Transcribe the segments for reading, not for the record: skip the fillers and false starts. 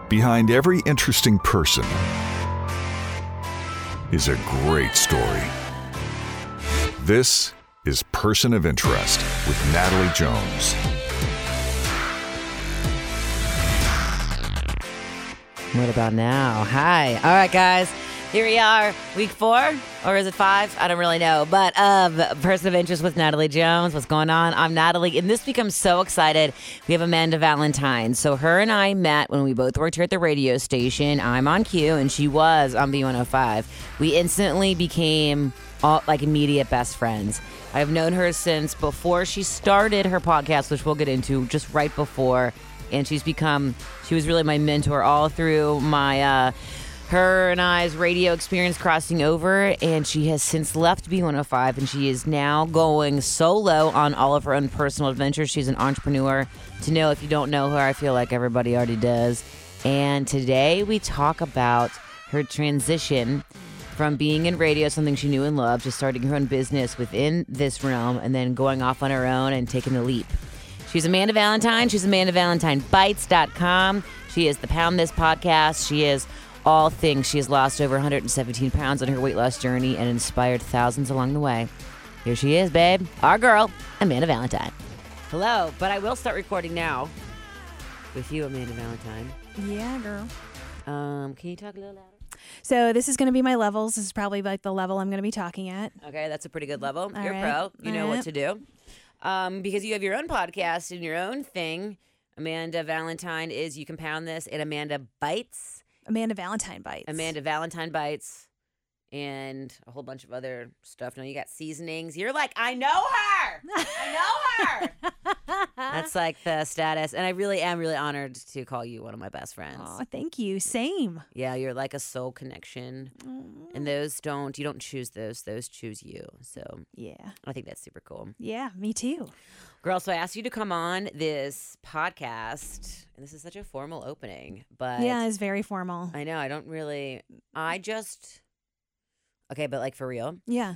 Behind every interesting person is a great story. This is Person of Interest with Natalie Jones. What about now? Hi. All right, guys. Here we are, week 4, or is it 5? I don't really know. But Person of Interest with Natalie Jones. What's going on? I'm Natalie, and this week I'm so excited. We have Amanda Valentine. So her and I met when we both worked here at the radio station. I'm on Q, and she was on B105. We instantly became immediate best friends. I've known her since before she started her podcast, which we'll get into just right before. And she was really my mentor all through my her and I's radio experience crossing over, and she has since left B105, and she is now going solo on all of her own personal adventures. She's an entrepreneur. To know, if you don't know her, I feel like everybody already does. And today we talk about her transition from being in radio, something she knew and loved, to starting her own business within this realm, and then going off on her own and taking the leap. She's Amanda Valentine. She's AmandaValentineBites.com. She is the Pound This podcast. She is all things. She has lost over 117 pounds on her weight loss journey and inspired thousands along the way. Here she is, babe. Our girl, Amanda Valentine. Hello, but I will start recording now with you, Amanda Valentine. Yeah, girl. Can you talk a little louder? So this is going to be my levels. This is probably like the level I'm going to be talking at. Okay, that's a pretty good level. All You're right. pro. You know All what right. to do. Because you have your own podcast and your own thing. Amanda Valentine is You Can Pound This, and Amanda Bites. Amanda Valentine Bites. Amanda Valentine Bites, and a whole bunch of other stuff. Now you got seasonings. You're like, I know her. I know her. That's like the status. And I really am really honored to call you one of my best friends. Oh, thank you. Same. Yeah, you're like a soul connection. And you don't choose those. Those choose you. So Yeah. I think that's super cool. Yeah, me too. Girl, so I asked you to come on this podcast, and this is such a formal opening, but Yeah, it's very formal. I know, okay, but like for real. Yeah.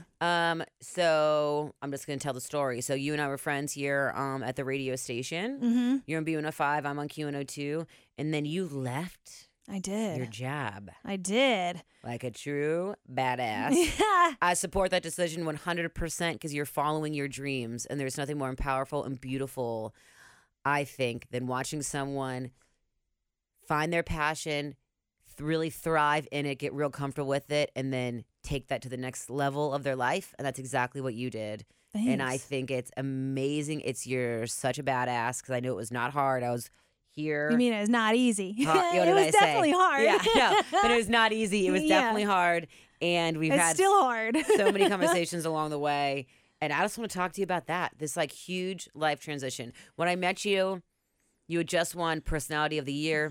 So I'm just going to tell the story. So you and I were friends here at the radio station. Mm-hmm. You're on B105, I'm on Q102, and then you left I did. your job I did. like a true badass. Yeah. I support that decision 100% because you're following your dreams, and there's nothing more powerful and beautiful, I think, than watching someone find their passion, really thrive in it, get real comfortable with it, and then take that to the next level of their life. And that's exactly what you did. Thanks. And I think it's amazing. You're such a badass because I knew it was not hard. I was here. You mean it's not easy? What It did was I say? definitely hard. Yeah, no, but it was not easy. It was Yeah. definitely hard. And we've It's had still hard. so many conversations along the way. And I just want to talk to you about that. This like huge life transition. When I met you, you had just won Personality of the Year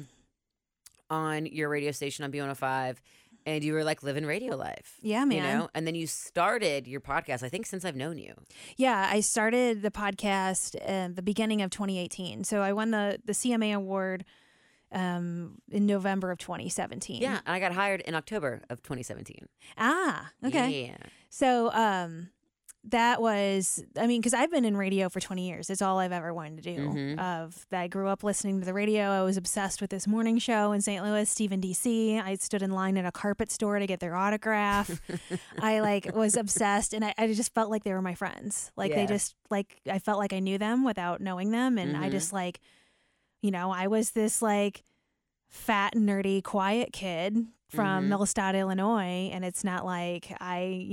on your radio station on B105. And you were like living radio life. Yeah, man. You know? And then you started your podcast, I think, since I've known you. Yeah, I started the podcast at the beginning of 2018. So I won the CMA award in November of 2017. Yeah. And I got hired in October of 2017. Ah, okay. Yeah. So that was, because I've been in radio for 20 years. It's all I've ever wanted to do. Mhm. I grew up listening to the radio. I was obsessed with this morning show in St. Louis, Stephen DC. I stood in line at a carpet store to get their autograph. I was obsessed, and I just felt like they were my friends. They Yeah. just I felt like I knew them without knowing them, and I just I was this fat, nerdy, quiet kid from Millstadt, Illinois, and it's not like I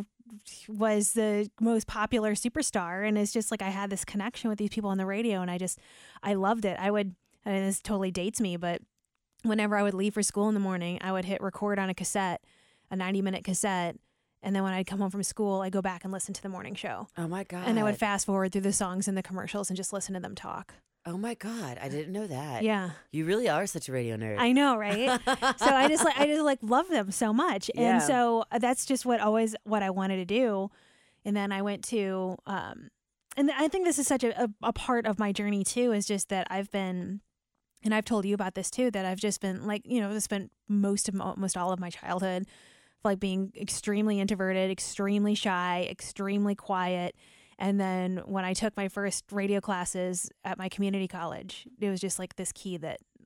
was the most popular superstar, and it's just I had this connection with these people on the radio, and I loved it. And this totally dates me, but whenever I would leave for school in the morning, I would hit record on a 90-minute cassette, and then when I'd come home from school, I'd go back and listen to the morning show. Oh, my God. And I would fast forward through the songs and the commercials and just listen to them talk. Oh, my God. I didn't know that. Yeah. You really are such a radio nerd. I know, right? So I just love them so much. Yeah. And so that's just what I wanted to do. And then I went to, and I think this is such a part of my journey too, is just that I've been, and I've told you about this too, that I've just been spent almost all of my childhood being extremely introverted, extremely shy, extremely quiet. And then when I took my first radio classes at my community college, it was just this key that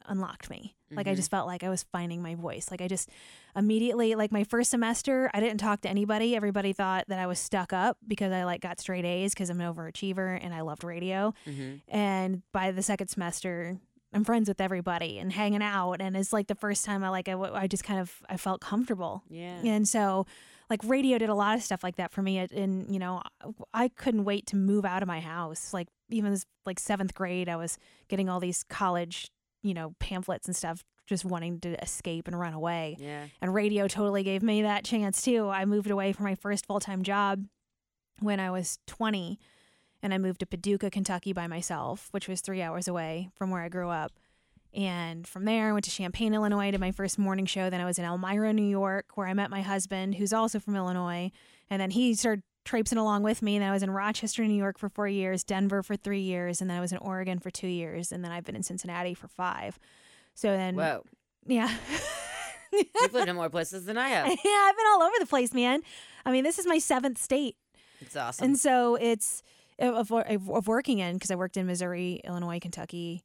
unlocked me. Like, I just felt like I was finding my voice. Like, I just immediately, like, my first semester, I didn't talk to anybody. Everybody thought that I was stuck up because I, like, got straight A's because I'm an overachiever and I loved radio. And by the second semester, I'm friends with everybody and hanging out. And it's, like, the first time I just kind of, I felt comfortable. Yeah. And so, like, radio did a lot of stuff like that for me. And, you know, I couldn't wait to move out of my house. Like, even as, like, 7th grade, I was getting all these college, you know, pamphlets and stuff, just wanting to escape and run away. Yeah. And radio totally gave me that chance too. I moved away from my first full-time job when I was 20, and I moved to Paducah, Kentucky by myself, which was 3 hours away from where I grew up. And from there, I went to Champaign, Illinois, to my first morning show. Then I was in Elmira, New York, where I met my husband, who's also from Illinois. And then he started traipsing along with me. And then I was in Rochester, New York for 4 years, Denver for 3 years, and then I was in Oregon for 2 years, and then I've been in Cincinnati for 5. So then, Whoa. Yeah. You've lived in more places than I have. Yeah, I've been all over the place, man. I mean, this is my 7th state. It's awesome. And so it's of working in, because I worked in Missouri, Illinois, Kentucky,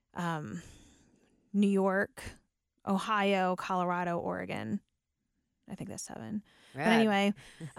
New York, Ohio, Colorado, Oregon. I think that's 7. Rad. But anyway,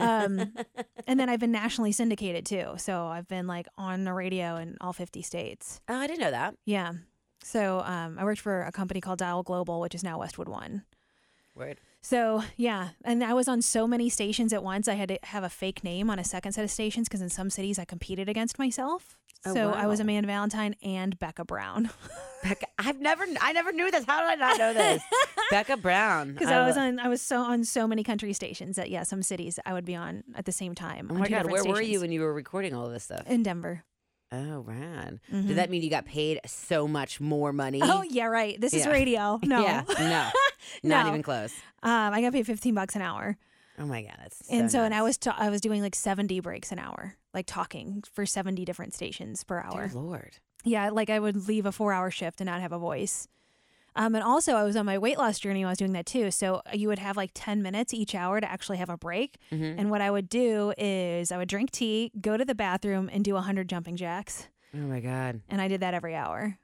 and then I've been nationally syndicated too. So I've been like on the radio in all 50 states. Oh, I didn't know that. Yeah. So I worked for a company called Dial Global, which is now Westwood One. Word. So yeah, and I was on so many stations at once. I had to have a fake name on a second set of stations because in some cities I competed against myself. Oh, So wow. I was Amanda Valentine and Becca Brown. Becca, I never knew this. How did I not know this? Becca Brown. Because I was on so many country stations that some cities I would be on at the same time. Oh on my 2 God, different where were you stations. when you were recording all of this stuff? In Denver. Oh, rad. Mm-hmm. Did that mean you got paid so much more money? Oh yeah, right. This is Yeah. radio. No, Yeah, no, not No. even close. I got paid $15 an hour. Oh my God, that's And so, nuts. and I was doing like 70 breaks an hour, like talking for 70 different stations per hour. Dear Lord. Yeah, like I would leave a 4-hour shift and not have a voice. And also I was on my weight loss journey when I was doing that too. So you would have like 10 minutes each hour to actually have a break. Mm-hmm. And what I would do is I would drink tea, go to the bathroom, and do 100 jumping jacks. Oh my God. And I did that every hour.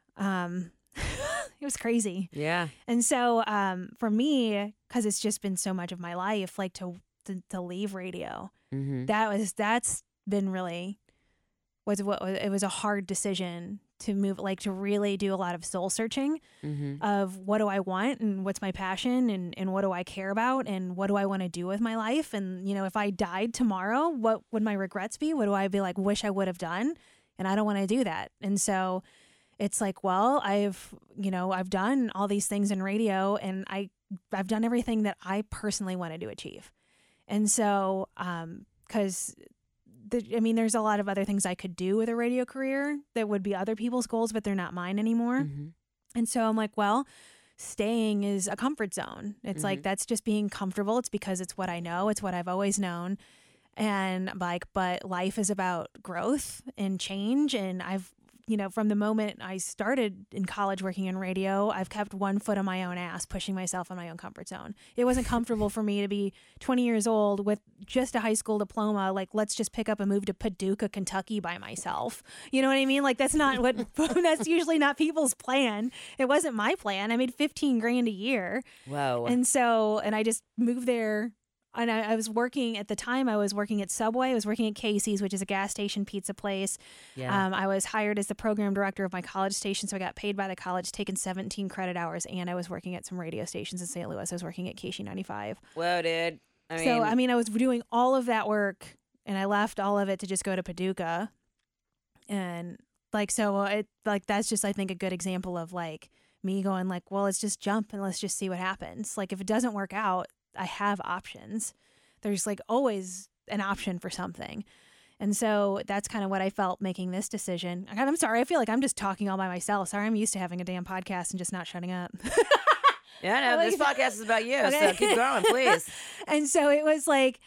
It was crazy. Yeah. And so for me, because it's just been so much of my life, like to leave radio, Mm-hmm. that's been really it was a hard decision to move, like to really do a lot of soul searching Mm-hmm. of what do I want and what's my passion and what do I care about and what do I want to do with my life. And, you know, if I died tomorrow, what would my regrets be? What do I be like, wish I would have done? And I don't want to do that. And so it's like, well, I've done all these things in radio and I've done everything that I personally wanted to achieve. And so, because there's a lot of other things I could do with a radio career that would be other people's goals, but they're not mine anymore. Mm-hmm. And so I'm like, well, staying is a comfort zone. It's like, that's just being comfortable. It's because it's what I know. It's what I've always known. And like, but life is about growth and change. And I've, from the moment I started in college working in radio, I've kept one foot on my own ass, pushing myself in my own comfort zone. It wasn't comfortable for me to be 20 years old with just a high school diploma. Like, let's just pick up and move to Paducah, Kentucky by myself. You know what I mean? Like, that's not what, that's usually not people's plan. It wasn't my plan. I made $15,000 a year. Whoa. And I just moved there. And I was working at the time. I was working at Subway. I was working at Casey's, which is a gas station pizza place. Yeah. I was hired as the program director of my college station, so I got paid by the college, taking 17 credit hours, and I was working at some radio stations in St. Louis. I was working at KC95. Whoa, dude. I was doing all of that work, and I left all of it to just go to Paducah, and that's just, I think, a good example of like me going like, well, let's just jump and let's just see what happens. Like, if it doesn't work out, I have options. There's like always an option for something. And so that's kind of what I felt making this decision. I'm sorry. I feel like I'm just talking all by myself. Sorry. I'm used to having a damn podcast and just not shutting up. Yeah, no, this podcast is about you. Okay. So keep going, please. And so it was like,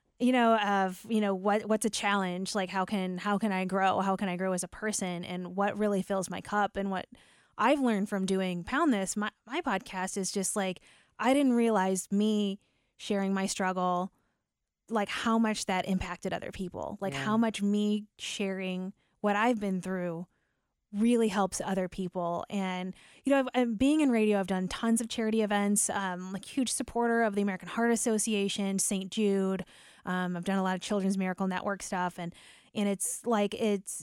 what's a challenge? Like, how can I grow? How can I grow as a person? And what really fills my cup? And what I've learned from doing Pound This, my podcast is just like, I didn't realize me sharing my struggle, like how much that impacted other people, like how much me sharing what I've been through really helps other people. And, you know, being in radio, I've done tons of charity events, like huge supporter of the American Heart Association, St. Jude. I've done a lot of Children's Miracle Network stuff. And it's like, it's,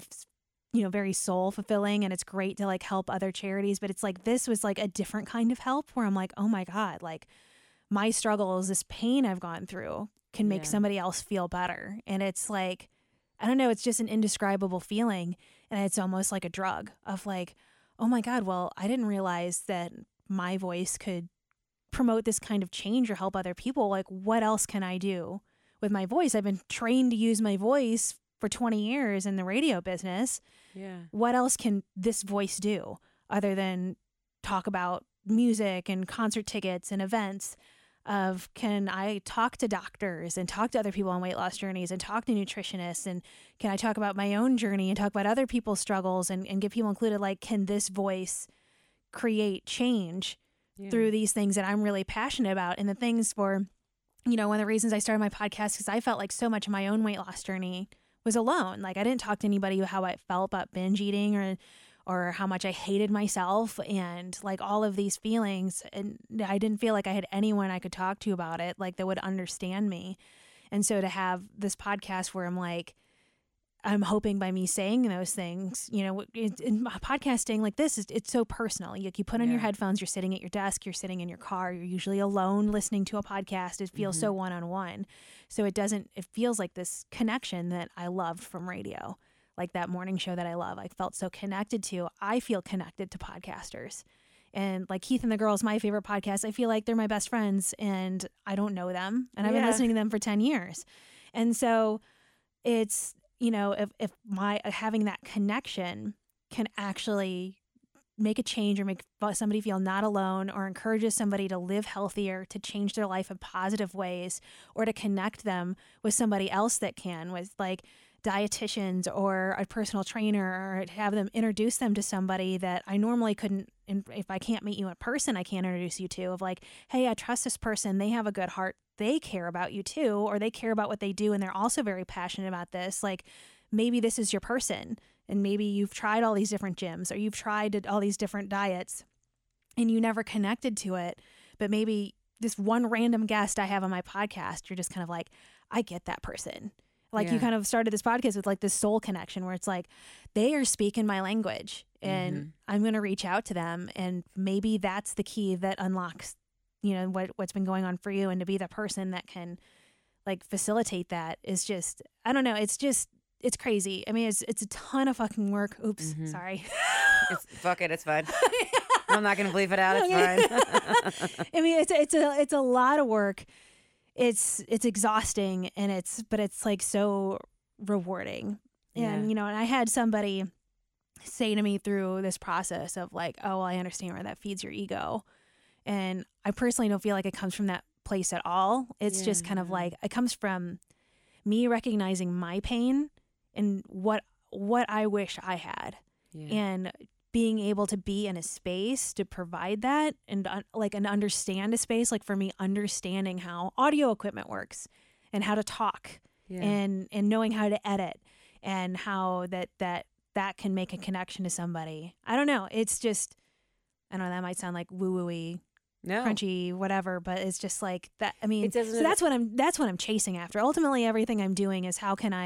you know, very soul fulfilling, and it's great to like help other charities. But it's like, this was like a different kind of help where I'm like, oh my God, like my struggles, this pain I've gone through can make somebody else feel better. And it's like, I don't know, it's just an indescribable feeling. And it's almost like a drug of like, oh my God, well, I didn't realize that my voice could promote this kind of change or help other people. Like, what else can I do with my voice? I've been trained to use my voice for 20 years in the radio business. Yeah. What else can this voice do other than talk about music and concert tickets and events? Of can I talk to doctors and talk to other people on weight loss journeys and talk to nutritionists, and can I talk about my own journey and talk about other people's struggles and get people included? Like, can this voice create change through these things that I'm really passionate about? And the things for, you know, one of the reasons I started my podcast, because I felt like so much of my own weight loss journey was alone. Like, I didn't talk to anybody how I felt about binge eating or how much I hated myself and like all of these feelings. And I didn't feel like I had anyone I could talk to about it, like that would understand me. And so to have this podcast where I'm like, I'm hoping by me saying those things, you know, in podcasting like this, it's so personal. You put on your headphones, you're sitting at your desk, you're sitting in your car, you're usually alone listening to a podcast. It feels so one-on-one. So it feels like this connection that I loved from radio. Like that morning show that I love, I felt so connected to. I feel connected to podcasters. And like Keith and the Girls, my favorite podcast, I feel like they're my best friends and I don't know them. And I've been listening to them for 10 years. And so it's, you know, if my having that connection can actually make a change or make somebody feel not alone or encourages somebody to live healthier, to change their life in positive ways, or to connect them with somebody else that can, with like dietitians or a personal trainer, or have them introduce them to somebody that I normally couldn't. And if I can't meet you in person, I can't introduce you to, of like, hey, I trust this person. They have a good heart. They care about you too, or they care about what they do. And they're also very passionate about this. Like maybe this is your person, and maybe you've tried all these different gyms or you've tried all these different diets and you never connected to it. But maybe this one random guest I have on my podcast, you're just kind of like, I get that person. Like you kind of started this podcast with like this soul connection where it's like, they are speaking my language and I'm going to reach out to them. And maybe that's the key that unlocks, you know, what's been going on for you. And to be the person that can like facilitate that is just, I don't know. It's just, it's crazy. I mean, it's a ton of fucking work. Oops. Sorry. Fuck it. It's fine. I'm not going to bleep it out. It's fine. I mean, it's a lot of work. It's exhausting but it's like so rewarding. And, you know, and I had somebody say to me through this process of like, oh, well, I understand where that feeds your ego. And I personally don't feel like it comes from that place at all. It's just kind of like, it comes from me recognizing my pain and what I wish I had. And being able to be in a space to provide that and understand a space, like for me, understanding how audio equipment works and how to talk and knowing how to edit and how that can make a connection to somebody. I don't know. It's just, I don't know, that might sound like woo-woo-y, crunchy, whatever, but it's just like that. I mean, so that's what I'm chasing after. Ultimately, everything I'm doing is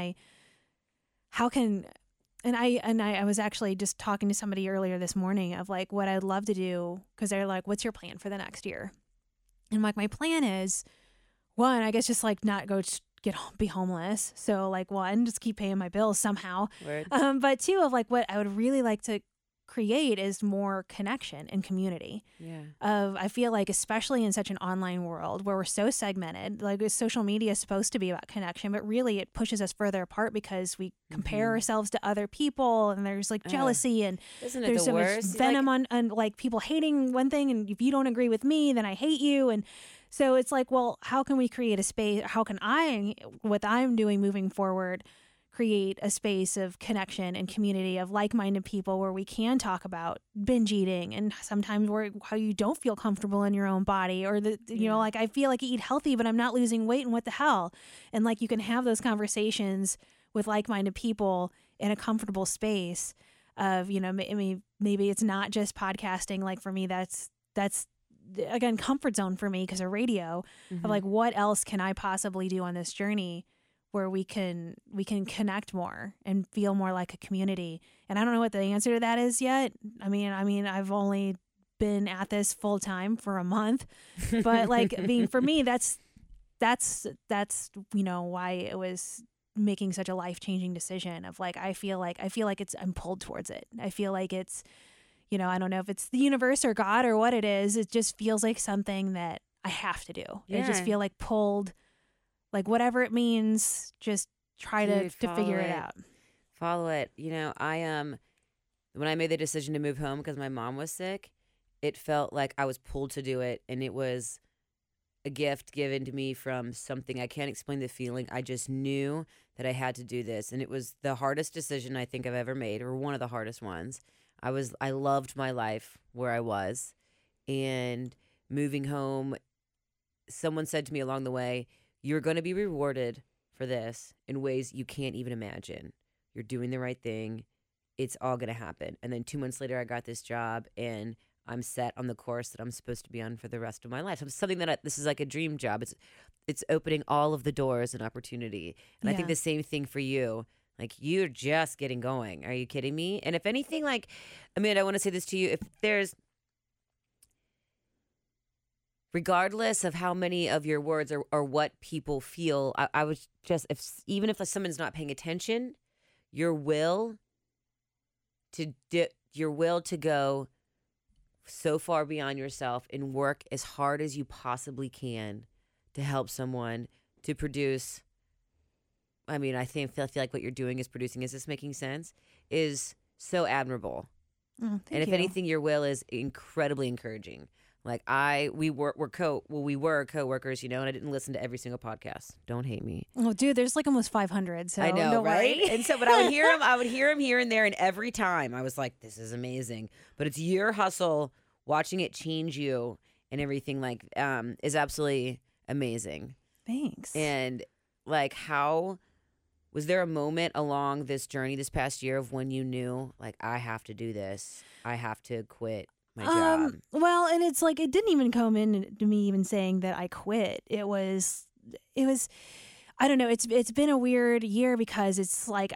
and I was actually just talking to somebody earlier this morning of like what I'd love to do, because they're like, what's your plan for the next year? And like, my plan is, one, I guess just like not be homeless. So like, one, just keep paying my bills somehow. But two, of like what I would really like to create is more connection and community. I feel like, especially in such an online world where we're so segmented, like social media is supposed to be about connection, but really it pushes us further apart because we compare ourselves to other people, and there's like jealousy and there's so much venom on like people hating one thing, and if you don't agree with me, then I hate you. And so it's like, well, how can we create a space? How can what I'm doing moving forward, create a space of connection and community of like-minded people where we can talk about binge eating and sometimes how you don't feel comfortable in your own body, or you know, like I feel like I eat healthy, but I'm not losing weight, and what the hell? And like, you can have those conversations with like-minded people in a comfortable space. of, you know, maybe it's not just podcasting. Like for me, that's again, comfort zone for me because of radio, of like, what else can I possibly do on this journey where we can connect more and feel more like a community. And I don't know what the answer to that is yet. I mean, I've only been at this full time for a month, but like, I mean, for me, that's, you know, why it was making such a life-changing decision of like, I feel like I'm pulled towards it. I feel like it's, you know, I don't know if it's the universe or God or what it is. It just feels like something that I have to do. Yeah. I just feel like pulled, like whatever it means, just try to figure it out. Follow it. You know, when I made the decision to move home because my mom was sick, it felt like I was pulled to do it. And it was a gift given to me from something. I can't explain the feeling. I just knew that I had to do this. And it was the hardest decision I think I've ever made, or one of the hardest ones. I loved my life where I was, and moving home, someone said to me along the way, you're going to be rewarded for this in ways you can't even imagine. You're doing the right thing. It's all going to happen. And then 2 months later, I got this job, and I'm set on the course that I'm supposed to be on for the rest of my life. So it's something that this is like a dream job. It's opening all of the doors and opportunity. And I think the same thing for you. Like, you're just getting going. Are you kidding me? And if anything, like, Amanda, I want to say this to you. If there's, regardless of how many of your words or what people feel, I was just, even if someone's not paying attention, your will to go so far beyond yourself and work as hard as you possibly can to help someone to produce. I mean, I feel like what you're doing is producing. Is this making sense? Is so admirable. Oh, and if anything, your will is incredibly encouraging. Like we were coworkers, you know, and I didn't listen to every single podcast. Don't hate me. Oh, dude, there's like almost 500. So I know, no right? worry. And so, but I would hear him here and there, and every time I was like, this is amazing. But it's your hustle, watching it change you, and everything like is absolutely amazing. Thanks. And like, how was there a moment along this journey this past year of when you knew, like, I have to do this, I have to quit my job? Well, and it's like, it didn't even come in to me even saying that I quit. It was, I don't know. It's been a weird year because it's like,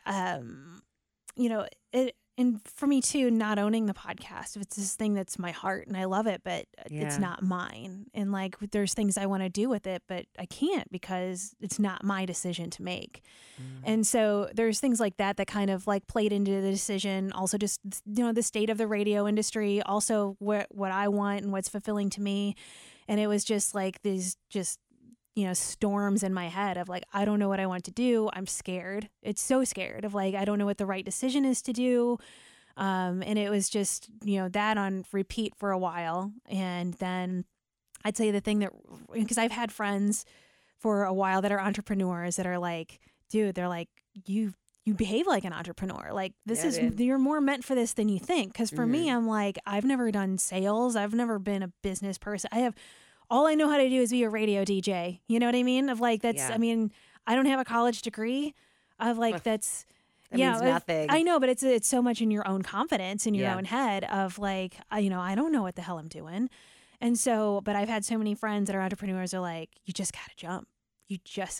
you know, and for me too, not owning the podcast, it's this thing that's my heart and I love it, but it's not mine. And like, there's things I want to do with it, but I can't because it's not my decision to make. And so there's things like that kind of like played into the decision. Also just, you know, the state of the radio industry, also what I want and what's fulfilling to me. And it was just like these you know, storms in my head of like, I don't know what I want to do. I'm scared. It's so scared of like, I don't know what the right decision is to do. And it was just, you know, that on repeat for a while. And then I'd say the thing that, because I've had friends for a while that are entrepreneurs that are like, dude, they're like, you behave like an entrepreneur. Like you're more meant for this than you think. Cause for me, I'm like, I've never done sales. I've never been a business person. All I know how to do is be a radio DJ. You know what I mean? Of like, I mean, I don't have a college degree of like, that means nothing. I know, but it's so much in your own confidence in your own head of like, you know, I don't know what the hell I'm doing. And so, but I've had so many friends that are entrepreneurs are like, you just got to jump. You just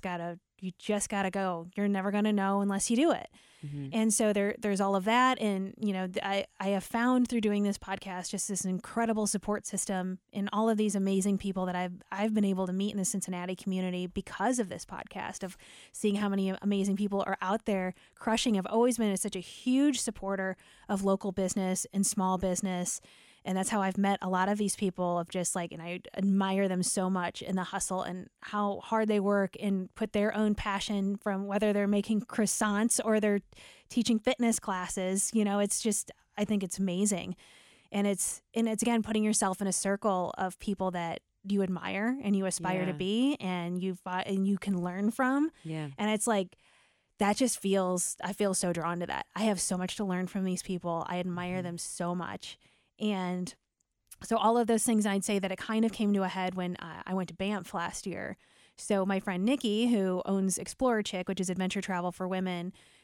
gotta go. You're never going to know unless you do it. And so there's all of that. And, you know, I have found through doing this podcast, just this incredible support system and all of these amazing people that I've been able to meet in the Cincinnati community because of this podcast, of seeing how many amazing people are out there crushing. I've always been such a huge supporter of local business and small business. And that's how I've met a lot of these people of just like, and I admire them so much in the hustle and how hard they work and put their own passion from whether they're making croissants or they're teaching fitness classes. You know, it's just, I think it's amazing. And it's again, putting yourself in a circle of people that you admire and you aspire to be and you can learn from. Yeah. And it's like, that just I feel so drawn to that. I have so much to learn from these people. I admire them so much. And so all of those things, I'd say that it kind of came to a head when I went to Banff last year. So my friend Nikki, who owns Explorer Chick, which is adventure travel for women,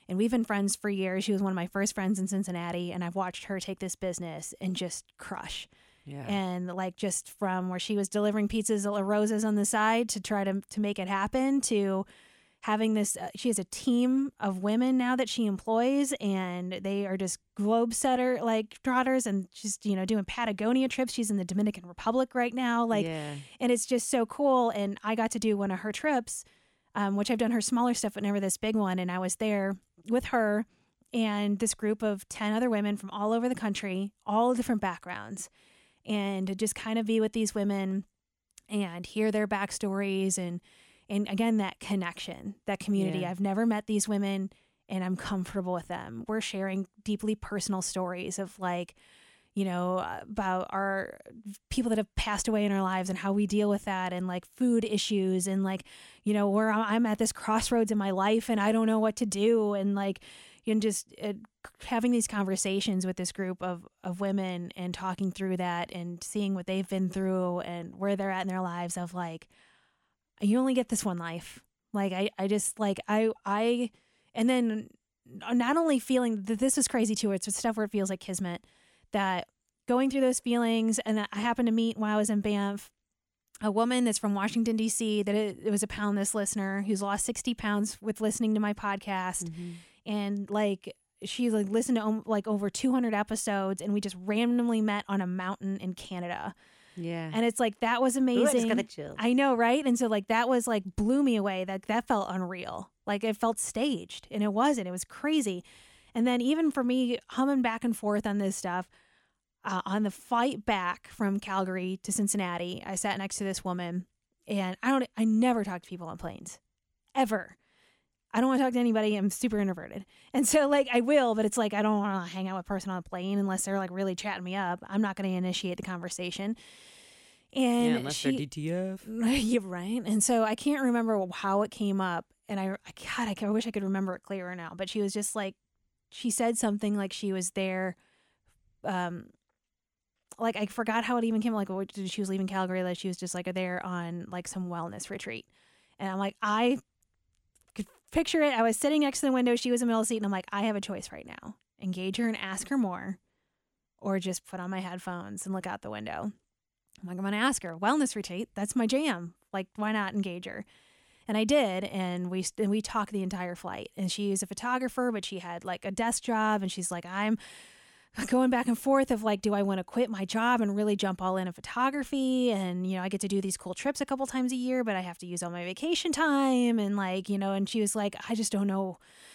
And we've been friends for years. She was one of my first friends in Cincinnati, and I've watched her take this business and just crush. Yeah. And like just from where she was delivering pizzas or roses on the side to try to make it happen to having this, she has a team of women now that she employs, and they are just globe setter like trotters, and she's, you know, doing Patagonia trips. She's in the Dominican Republic right now. Like, and it's just so cool. And I got to do one of her trips, which I've done her smaller stuff, but never this big one. And I was there with her and this group of 10 other women from all over the country, all different backgrounds, and to just kind of be with these women and hear their backstories and again, that connection, that community. Yeah. I've never met these women and I'm comfortable with them. We're sharing deeply personal stories of like, you know, about our people that have passed away in our lives and how we deal with that, and like food issues, and like, you know, where I'm at this crossroads in my life and I don't know what to do. And like, and just having these conversations with this group of women and talking through that and seeing what they've been through and where they're at in their lives of like, you only get this one life. Like, I just like, I, and then not only feeling that this is crazy too, it's stuff where it feels like kismet, that going through those feelings. And I happened to meet while I was in Banff, a woman that's from Washington, D.C., that it was a Pound This listener who's lost 60 pounds with listening to my podcast. Mm-hmm. And like, she like listened to like over 200 episodes, and we just randomly met on a mountain in Canada. Yeah. And it's like, that was amazing. Ooh, I just got the chills. I know, right? And so like, that was like, blew me away. That felt unreal. Like, it felt staged, and it wasn't. It was crazy. And then even for me, humming back and forth on this stuff, on the flight back from Calgary to Cincinnati, I sat next to this woman, and I never talk to people on planes, ever. I don't want to talk to anybody. I'm super introverted. And so like, I will, but it's like, I don't want to hang out with a person on a plane unless they're like really chatting me up. I'm not going to initiate the conversation. And unless they're DTF. You're right. And so I can't remember how it came up. And I wish I could remember it clearer now, but she was just like, she said something like she was there. Like, I forgot how it even came, like, she was leaving Calgary, like she was just like there on like some wellness retreat. And I'm like, I could picture it. I was sitting next to the window. She was in the middle of the seat, and I'm like, I have a choice right now. Engage her and ask her more, or just put on my headphones and look out the window. I'm like, I'm going to ask her. Wellness retreat, that's my jam. Like, why not engage her? And I did, and we talked the entire flight. And she's a photographer, but she had like a desk job, and she's like, I'm going back and forth of like, do I want to quit my job and really jump all in photography? And, you know, I get to do these cool trips a couple times a year, but I have to use all my vacation time. And like, you know, and she was like, I just don't know.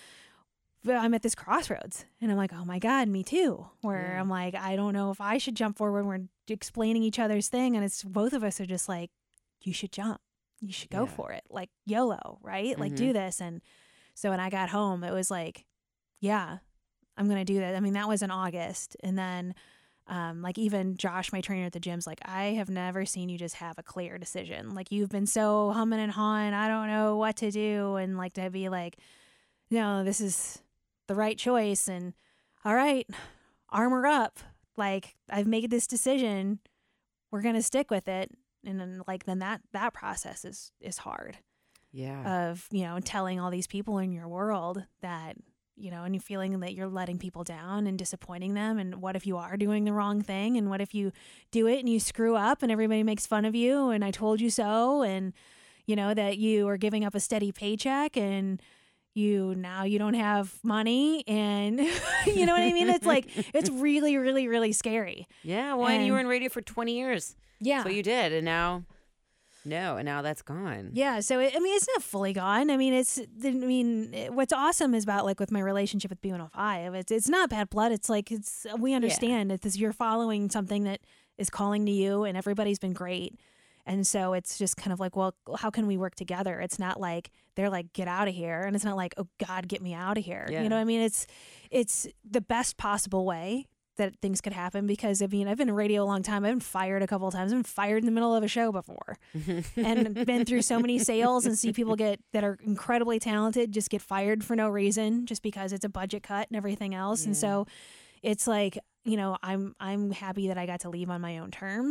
I'm at this crossroads. And I'm like, oh my God, me too. Where I'm like, I don't know if I should jump forward. We're explaining each other's thing. And it's both of us are just like, you should jump. You should go for it. Like YOLO, right? Mm-hmm. Like, do this. And so when I got home, it was like, yeah, I'm going to do that. I mean, that was in August. And then like even Josh, my trainer at the gym's like, I have never seen you just have a clear decision. Like, you've been so humming and hawing, I don't know what to do. And like, to be like, no, this is the right choice. And all right, armor up. Like, I've made this decision. We're going to stick with it. And then like, then that process is hard. Yeah. Of, you know, telling all these people in your world that, you know, and you're feeling that you're letting people down and disappointing them. And what if you are doing the wrong thing? And what if you do it and you screw up and everybody makes fun of you? And I told you so. And, you know, that you are giving up a steady paycheck and you don't have money. And you know what I mean? It's like, it's really, really, really scary. Yeah. Well, and you were in radio for 20 years. Yeah. That's what you did. And now, no, and now that's gone. Yeah. So, it's not fully gone. I mean, what's awesome is about like with my relationship with B105, it's not bad blood. It's like, we understand that you're following something that is calling to you, and everybody's been great. And so it's just kind of like, well, how can we work together? It's not like they're like, get out of here. And it's not like, oh God, get me out of here. Yeah. You know what I mean? It's the best possible way that things could happen, because I mean, I've been in radio a long time. I've been fired a couple of times. I've been fired in the middle of a show before and been through so many sales, and see people that are incredibly talented just get fired for no reason, just because it's a budget cut and everything else. Yeah. And so it's like, you know, I'm happy that I got to leave on my own terms.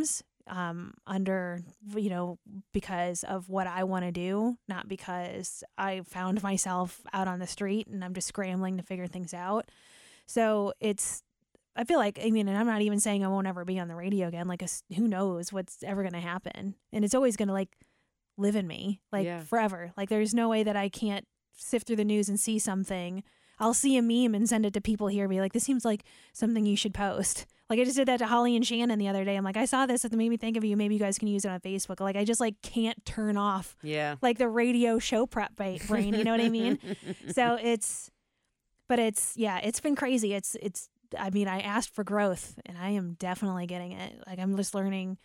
under, because of what I want to do, not because I found myself out on the street and I'm just scrambling to figure things out. So I feel like, and I'm not even saying I won't ever be on the radio again. Like, who knows what's ever going to happen. And it's always going to live in me forever. Like, there's no way that I can't sift through the news and see something. I'll see a meme and send it to people here and be like, this seems like something you should post. Like, I just did that to Holly and Shannon the other day. I'm like, I saw this. It made me think of you. Maybe you guys can use it on Facebook. Like, I just can't turn off the radio show prep brain. You know what I mean? So it's been crazy. I asked for growth and I am definitely getting it. Like, I'm learning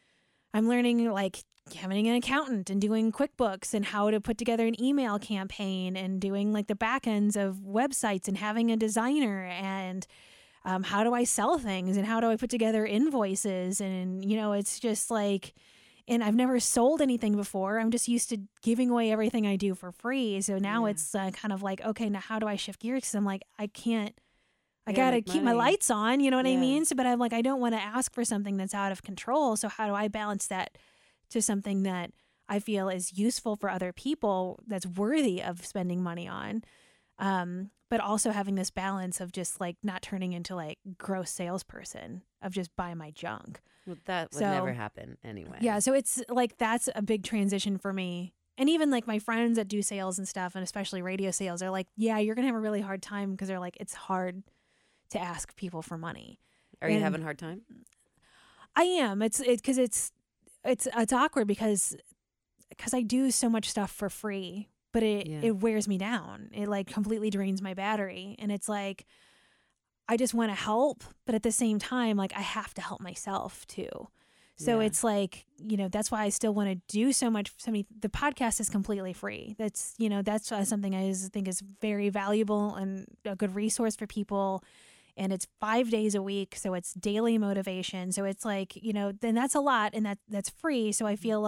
having an accountant and doing QuickBooks and how to put together an email campaign and doing the back ends of websites and having a designer and how do I sell things and how do I put together invoices and it's just and I've never sold anything before. I'm just used to giving away everything I do for free. So now it's kind of okay, now how do I shift gears? Because I'm I can't. I got to keep my lights on, you know what I mean? So, but I'm I don't want to ask for something that's out of control. So how do I balance that to something that I feel is useful for other people, that's worthy of spending money on? But also having this balance of just not turning into gross salesperson of just buy my junk. Well, that would never happen anyway. Yeah. So it's that's a big transition for me. And even my friends that do sales and stuff, and especially radio sales, they're yeah, you're going to have a really hard time because they're it's hard to ask people for money. Are you having a hard time? I am. It's because it's awkward because I do so much stuff for free, but it wears me down. It completely drains my battery. And it's I just want to help, but at the same time, I have to help myself too. So it's that's why I still want to do so much. The podcast is completely free. That's something I think is very valuable and a good resource for people. And it's 5 days a week. So it's daily motivation. So it's then that's a lot and that's free. So I feel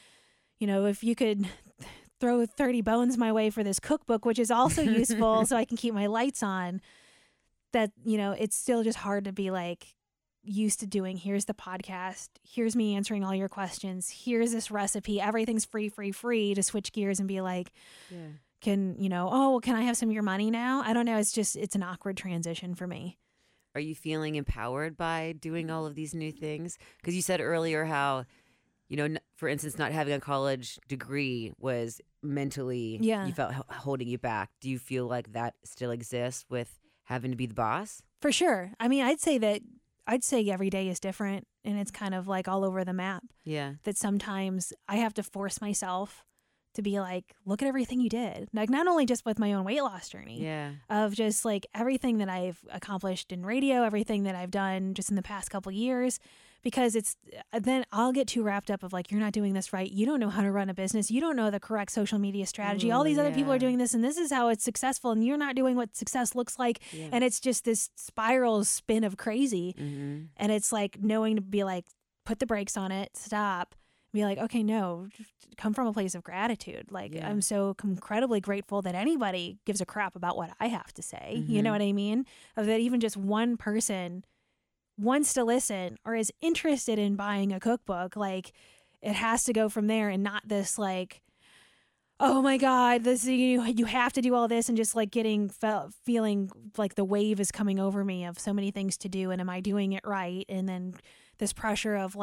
if you could throw 30 bones my way for this cookbook, which is also useful so I can keep my lights on, that, it's still just hard to be used to doing, here's the podcast, here's me answering all your questions, here's this recipe, everything's free, to switch gears and be can I have some of your money now? I don't know. It's an awkward transition for me. Are you feeling empowered by doing all of these new things? Because you said earlier how, for instance, not having a college degree was mentally, you felt holding you back. Do you feel like that still exists with having to be the boss? For sure. I mean, I'd say every day is different and it's kind of all over the map. Yeah. That sometimes I have to force myself to be look at everything you did. Not only just with my own weight loss journey, of just everything that I've accomplished in radio, everything that I've done just in the past couple years, because then I'll get too wrapped up of you're not doing this right. You don't know how to run a business. You don't know the correct social media strategy. All these other people are doing this and this is how it's successful and you're not doing what success looks like. Yeah. And it's just this spiral spin of crazy. Mm-hmm. And it's knowing to be put the brakes on it, stop, be okay, no, come from a place of gratitude. I'm so incredibly grateful that anybody gives a crap about what I have to say. Mm-hmm. You know what I mean? Of that even just one person wants to listen or is interested in buying a cookbook, it has to go from there and not this oh my God, this you have to do all this and just feeling the wave is coming over me of so many things to do and am I doing it right? And then this pressure of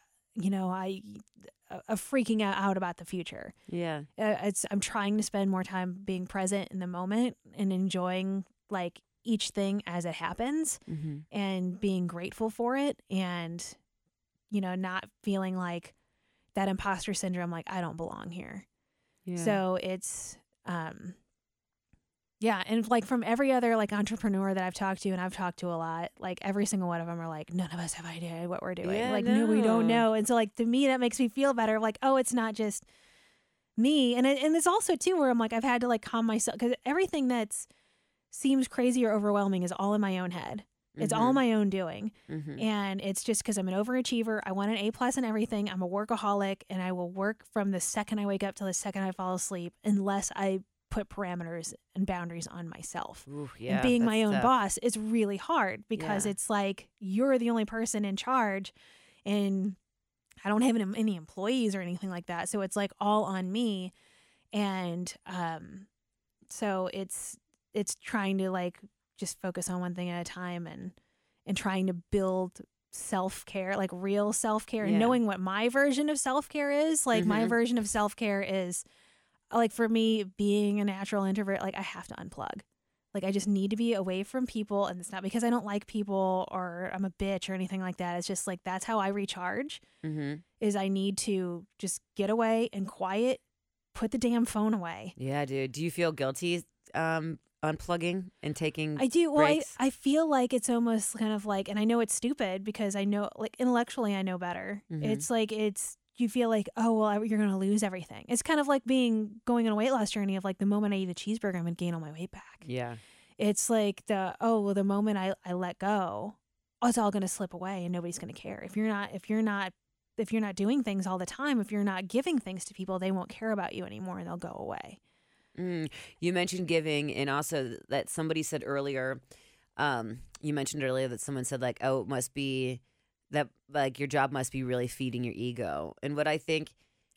freaking out about the future. Yeah. I'm trying to spend more time being present in the moment and enjoying each thing as it happens, mm-hmm. and being grateful for it and, not feeling that imposter syndrome, I don't belong here. Yeah. So it's, yeah. And from every other entrepreneur that I've talked to, and I've talked to a lot, every single one of them are none of us have idea what we're doing. Yeah, no, we don't know. And so to me, that makes me feel better. Oh, it's not just me. And it's also too, where I'm I've had to calm myself because everything that's seems crazy or overwhelming is all in my own head. Mm-hmm. It's all my own doing. Mm-hmm. And it's just because I'm an overachiever. I want an A+ in everything. I'm a workaholic and I will work from the second I wake up till the second I fall asleep unless I put parameters and boundaries on myself. Ooh, yeah, and being my own boss is really hard because it's you're the only person in charge and I don't have any employees or anything like that. So it's like all on me. And so it's trying to like just focus on one thing at a time and trying to build self-care, like real self-care, and knowing what my version of self-care is. Like my version of self-care is like, for me, being a natural introvert, like I have to unplug. Like I just need to be away from people, and it's not because I don't like people or I'm a bitch or anything like that. It's just like that's how I recharge. Is I need to just get away and quiet, put the damn phone away. Yeah, dude. Do you feel guilty unplugging and taking I do. breaks? Well, I feel like it's almost kind of like, and I know it's stupid because I know, like intellectually, I know better. It's like you feel like, oh, well, you're going to lose everything. It's kind of like going on a weight loss journey of like the moment I eat a cheeseburger, I'm going to gain all my weight back. Yeah. It's like the moment I let go, it's all going to slip away and nobody's going to care. If you're not doing things all the time, if you're not giving things to people, they won't care about you anymore and they'll go away. You mentioned giving, and also that somebody said earlier, you mentioned earlier that someone said like, oh, it must be that like your job must be really feeding your ego. And what I think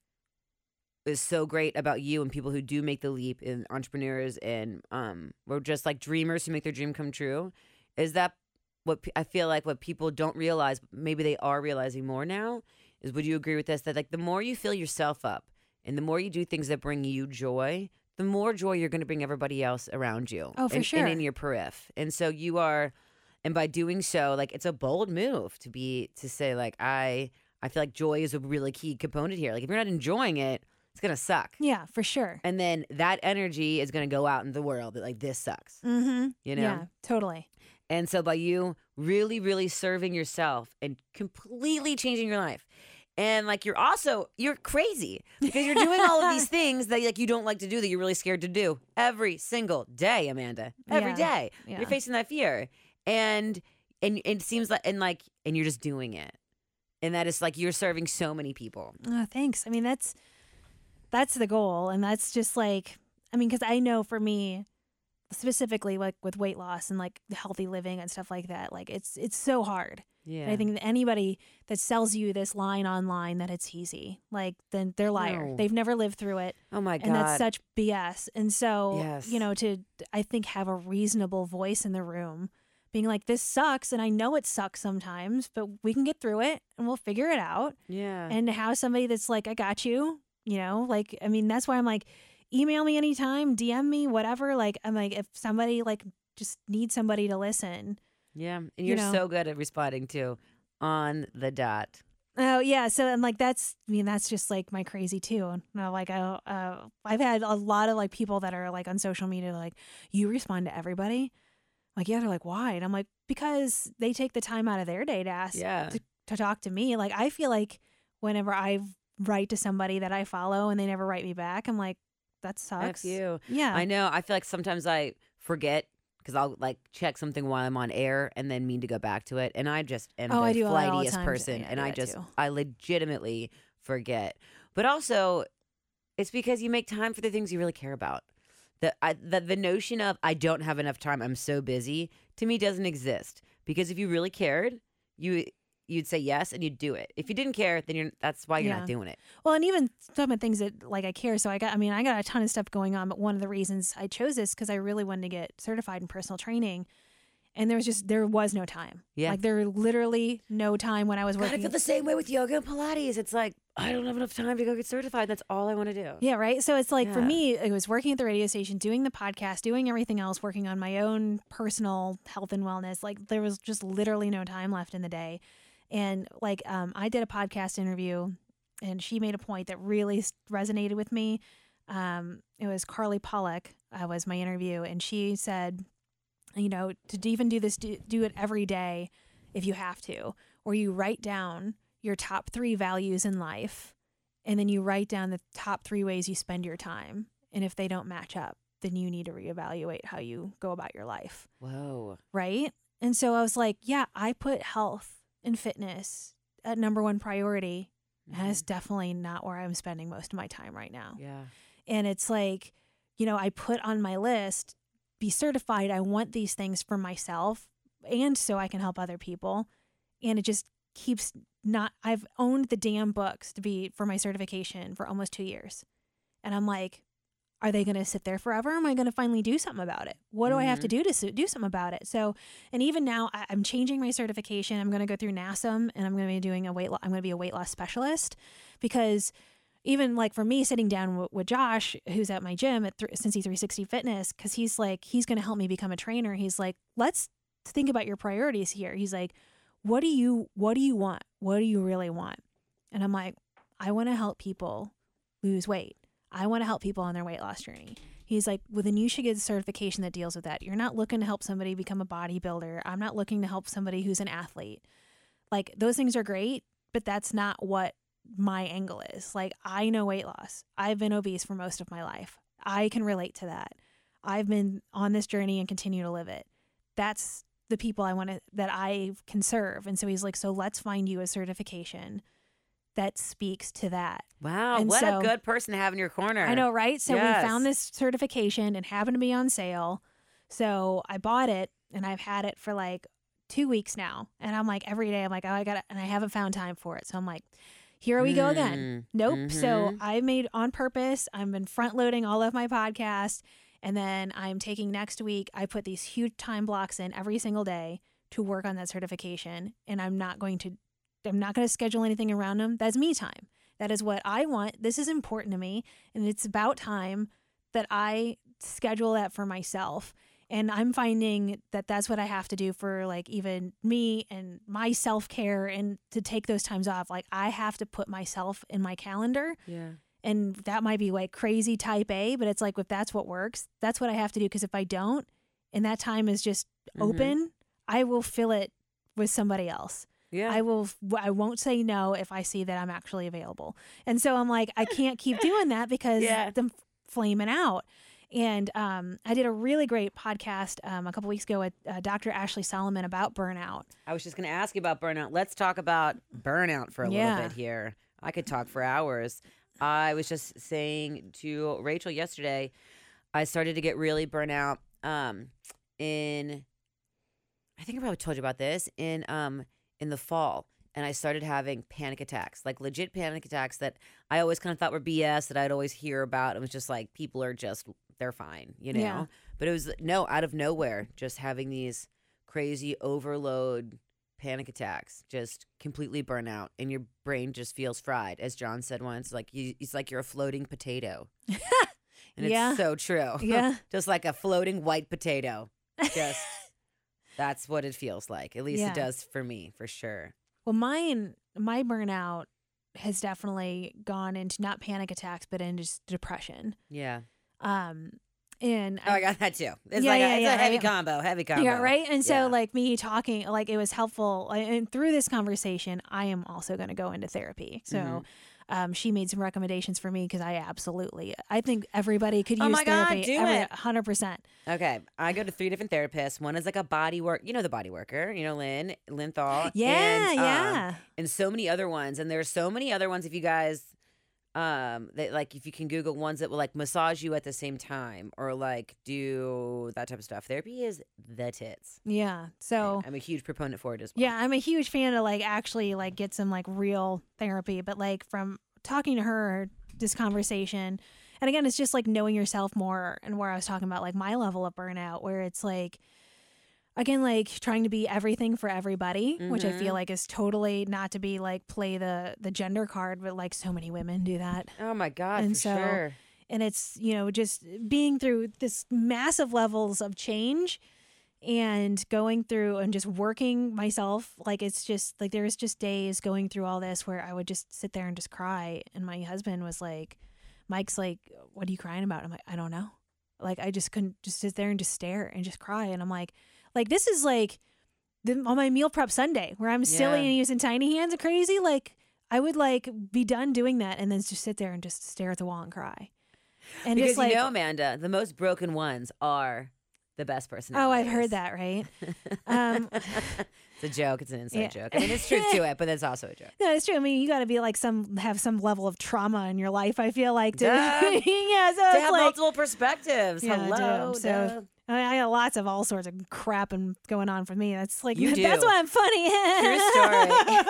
is so great about you and people who do make the leap, in entrepreneurs and we're just like dreamers who make their dream come true, is that what I feel like what people don't realize, maybe they are realizing more now, is, would you agree with this, that like the more you fill yourself up and the more you do things that bring you joy, the more joy you're going to bring everybody else around you. Oh, for sure. And in your periph. And so you are, and by doing so, like it's a bold move to say like, I feel like joy is a really key component here. Like if you're not enjoying it, it's going to suck. Yeah, for sure. And then that energy is going to go out in the world that like, this sucks. You know? Yeah, totally. And so by you really, really serving yourself and completely changing your life, and like you're crazy because you're doing all of these things that like you don't like to do, that you're really scared to do every single day, Amanda. Every day. You're facing that fear. And it seems like and you're just doing it. And that is like you're serving so many people. Oh, thanks. I mean, that's the goal. And that's just like, I mean, because I know for me, specifically like with weight loss and like healthy living and stuff like that, like it's so hard. Yeah. And I think that anybody that sells you this line online that it's easy, like then they're liar. No. They've never lived through it. Oh my God. And that's such BS. And so, to, I think, have a reasonable voice in the room being like, this sucks. And I know it sucks sometimes, but we can get through it and we'll figure it out. Yeah. And to have somebody that's like, I got you, like, I mean, that's why I'm like, email me anytime, DM me, whatever. Like, I'm like, if somebody like just needs somebody to listen. Yeah. And you're so good at responding too, on the dot. Oh yeah. So, and like, that's just like my crazy too. Like I've had a lot of like people that are like on social media, like, you respond to everybody. I'm like, yeah. They're like, why? And I'm like, because they take the time out of their day to ask to talk to me. Like, I feel like whenever I write to somebody that I follow and they never write me back, I'm like, that sucks. F you. Yeah. I know. I feel like sometimes I forget because I'll like check something while I'm on air and then mean to go back to it. And I just am the flightiest person. And I legitimately forget. But also, it's because you make time for the things you really care about. The notion of I don't have enough time, I'm so busy, to me doesn't exist. Because if you really cared, you'd say yes and you'd do it. If you didn't care, then that's why you're not doing it. Well, and even some of the things that like I care. So I got a ton of stuff going on, but one of the reasons I chose this because I really wanted to get certified in personal training, and there was no time. Yeah, like there literally no time when I was working. I feel the same way with yoga and Pilates. It's like I don't have enough time to go get certified. That's all I want to do. Yeah, right. So it's like for me, it was working at the radio station, doing the podcast, doing everything else, working on my own personal health and wellness. Like there was just literally no time left in the day. And like I did a podcast interview, and she made a point that really resonated with me. It was Carly Pollack was my interview, and she said, to even do this, do it every day if you have to, or you write down your top 3 values in life, and then you write down the top 3 ways you spend your time. And if they don't match up, then you need to reevaluate how you go about your life. Whoa. Right? And so I was like, yeah, I put health and fitness at number 1 priority. And that's definitely not where I'm spending most of my time right now. Yeah. And it's like, I put on my list, be certified. I want these things for myself and so I can help other people. And it just keeps I've owned the damn books for my certification for almost 2 years. And I'm like, are they going to sit there forever? Or am I going to finally do something about it? What do I have to do to do something about it? So, and even now I'm changing my certification. I'm going to go through NASM, and I'm going to be doing I'm going to be a weight loss specialist, because even like for me sitting down with Josh, who's at my gym at Cincy 360 Fitness, because he's like, he's going to help me become a trainer. He's like, let's think about your priorities here. He's like, what do you want? What do you really want? And I'm like, I want to help people lose weight. I want to help people on their weight loss journey. He's like, well, then you should get a certification that deals with that. You're not looking to help somebody become a bodybuilder. I'm not looking to help somebody who's an athlete. Like, those things are great, but that's not what my angle is. Like, I know weight loss. I've been obese for most of my life. I can relate to that. I've been on this journey and continue to live it. That's the people that I can serve. And so he's like, so let's find you a certification that speaks to that. Wow, and what a good person to have in your corner. I know, right? So Yes. we found this certification and happened to be on sale. So I bought it, and I've had it for like 2 weeks now. And I'm like, every day I'm like, oh, I got it. And I haven't found time for it. So I'm like, here we go again. Nope. So I made on purpose. I've been front loading all of my podcasts. And then I'm taking next week, I put these huge time blocks in every single day to work on that certification. And I'm not going to schedule anything around them. That's me time. That is what I want. This is important to me. And it's about time that I schedule that for myself. And I'm finding that that's what I have to do for like even me and my self-care, and to take those times off. Like, I have to put myself in my calendar. Yeah. And that might be like crazy type A, but it's like, if that's what works, that's what I have to do. Because if I don't, and that time is just open, I will fill it with somebody else. Yeah. I won't say no if I see that I'm actually available. And so I'm like, I can't keep doing that because I'm flaming out. And I did a really great podcast a couple weeks ago with Dr. Ashley Solomon about burnout. I was just going to ask you about burnout. Let's talk about burnout for a little bit here. I could talk for hours. I was just saying to Rachel yesterday, I started to get really burnt out I think I probably told you about this, in the fall. And I started having panic attacks, like legit panic attacks that I always kind of thought were BS, that I'd always hear about. It was just like, people are just, they're fine, you know? Yeah. But it was, out of nowhere, just having these crazy overload panic attacks, just completely burn out, and your brain just feels fried. As John said once, like it's like you're a floating potato. And it's so true. Yeah. Just like a floating white potato. Just, that's what it feels like. At least it does for me, for sure. Well, my burnout has definitely gone into not panic attacks, but into just depression. Yeah. And I got that too. It's it's a heavy combo. Yeah, right. And so like me talking, like it was helpful. And through this conversation, I am also going to go into therapy. So she made some recommendations for me, because I think everybody could use therapy. Do it. 100%. Okay. I go to 3 different therapists. One is like a body work, the body worker, Lynn Thal. Yeah. And so many other ones. And there's so many other ones, if you guys, that like, if you can Google ones that will like massage you at the same time, or like do that type of stuff. Therapy is the tits. Yeah. So I'm a huge proponent for it as well. yeah, I'm a huge fan of like actually like get some like real therapy, but like from talking to her, this conversation, and again, it's just like knowing yourself more, and where I was talking about like my level of burnout, where it's like, again, like trying to be everything for everybody, which I feel like is totally not to be like play the gender card, but like so many women do that. Oh my God, and for sure. And it's, just being through this massive levels of change and going through and just working myself. Like, it's just like, there's just days going through all this where I would just sit there and just cry. And my husband was like, Mike's like, what are you crying about? I'm like, I don't know. Like, I just couldn't just sit there and just stare and just cry. And I'm like, this is like on my meal prep Sunday where I'm silly and using tiny hands and crazy. Like, I would like be done doing that and then just sit there and just stare at the wall and cry. And because just like, Amanda, the most broken ones are the best personalities. Oh, I've heard that, right? It's a joke. It's an inside joke. I mean, there's truth to it, but it's also a joke. No, it's true. I mean, you got to be like have some level of trauma in your life, I feel like, to to so have it's like multiple perspectives. Yeah, Hello. so I got lots of all sorts of crap and going on for me. That's like, You do. that's why I'm funny. True story.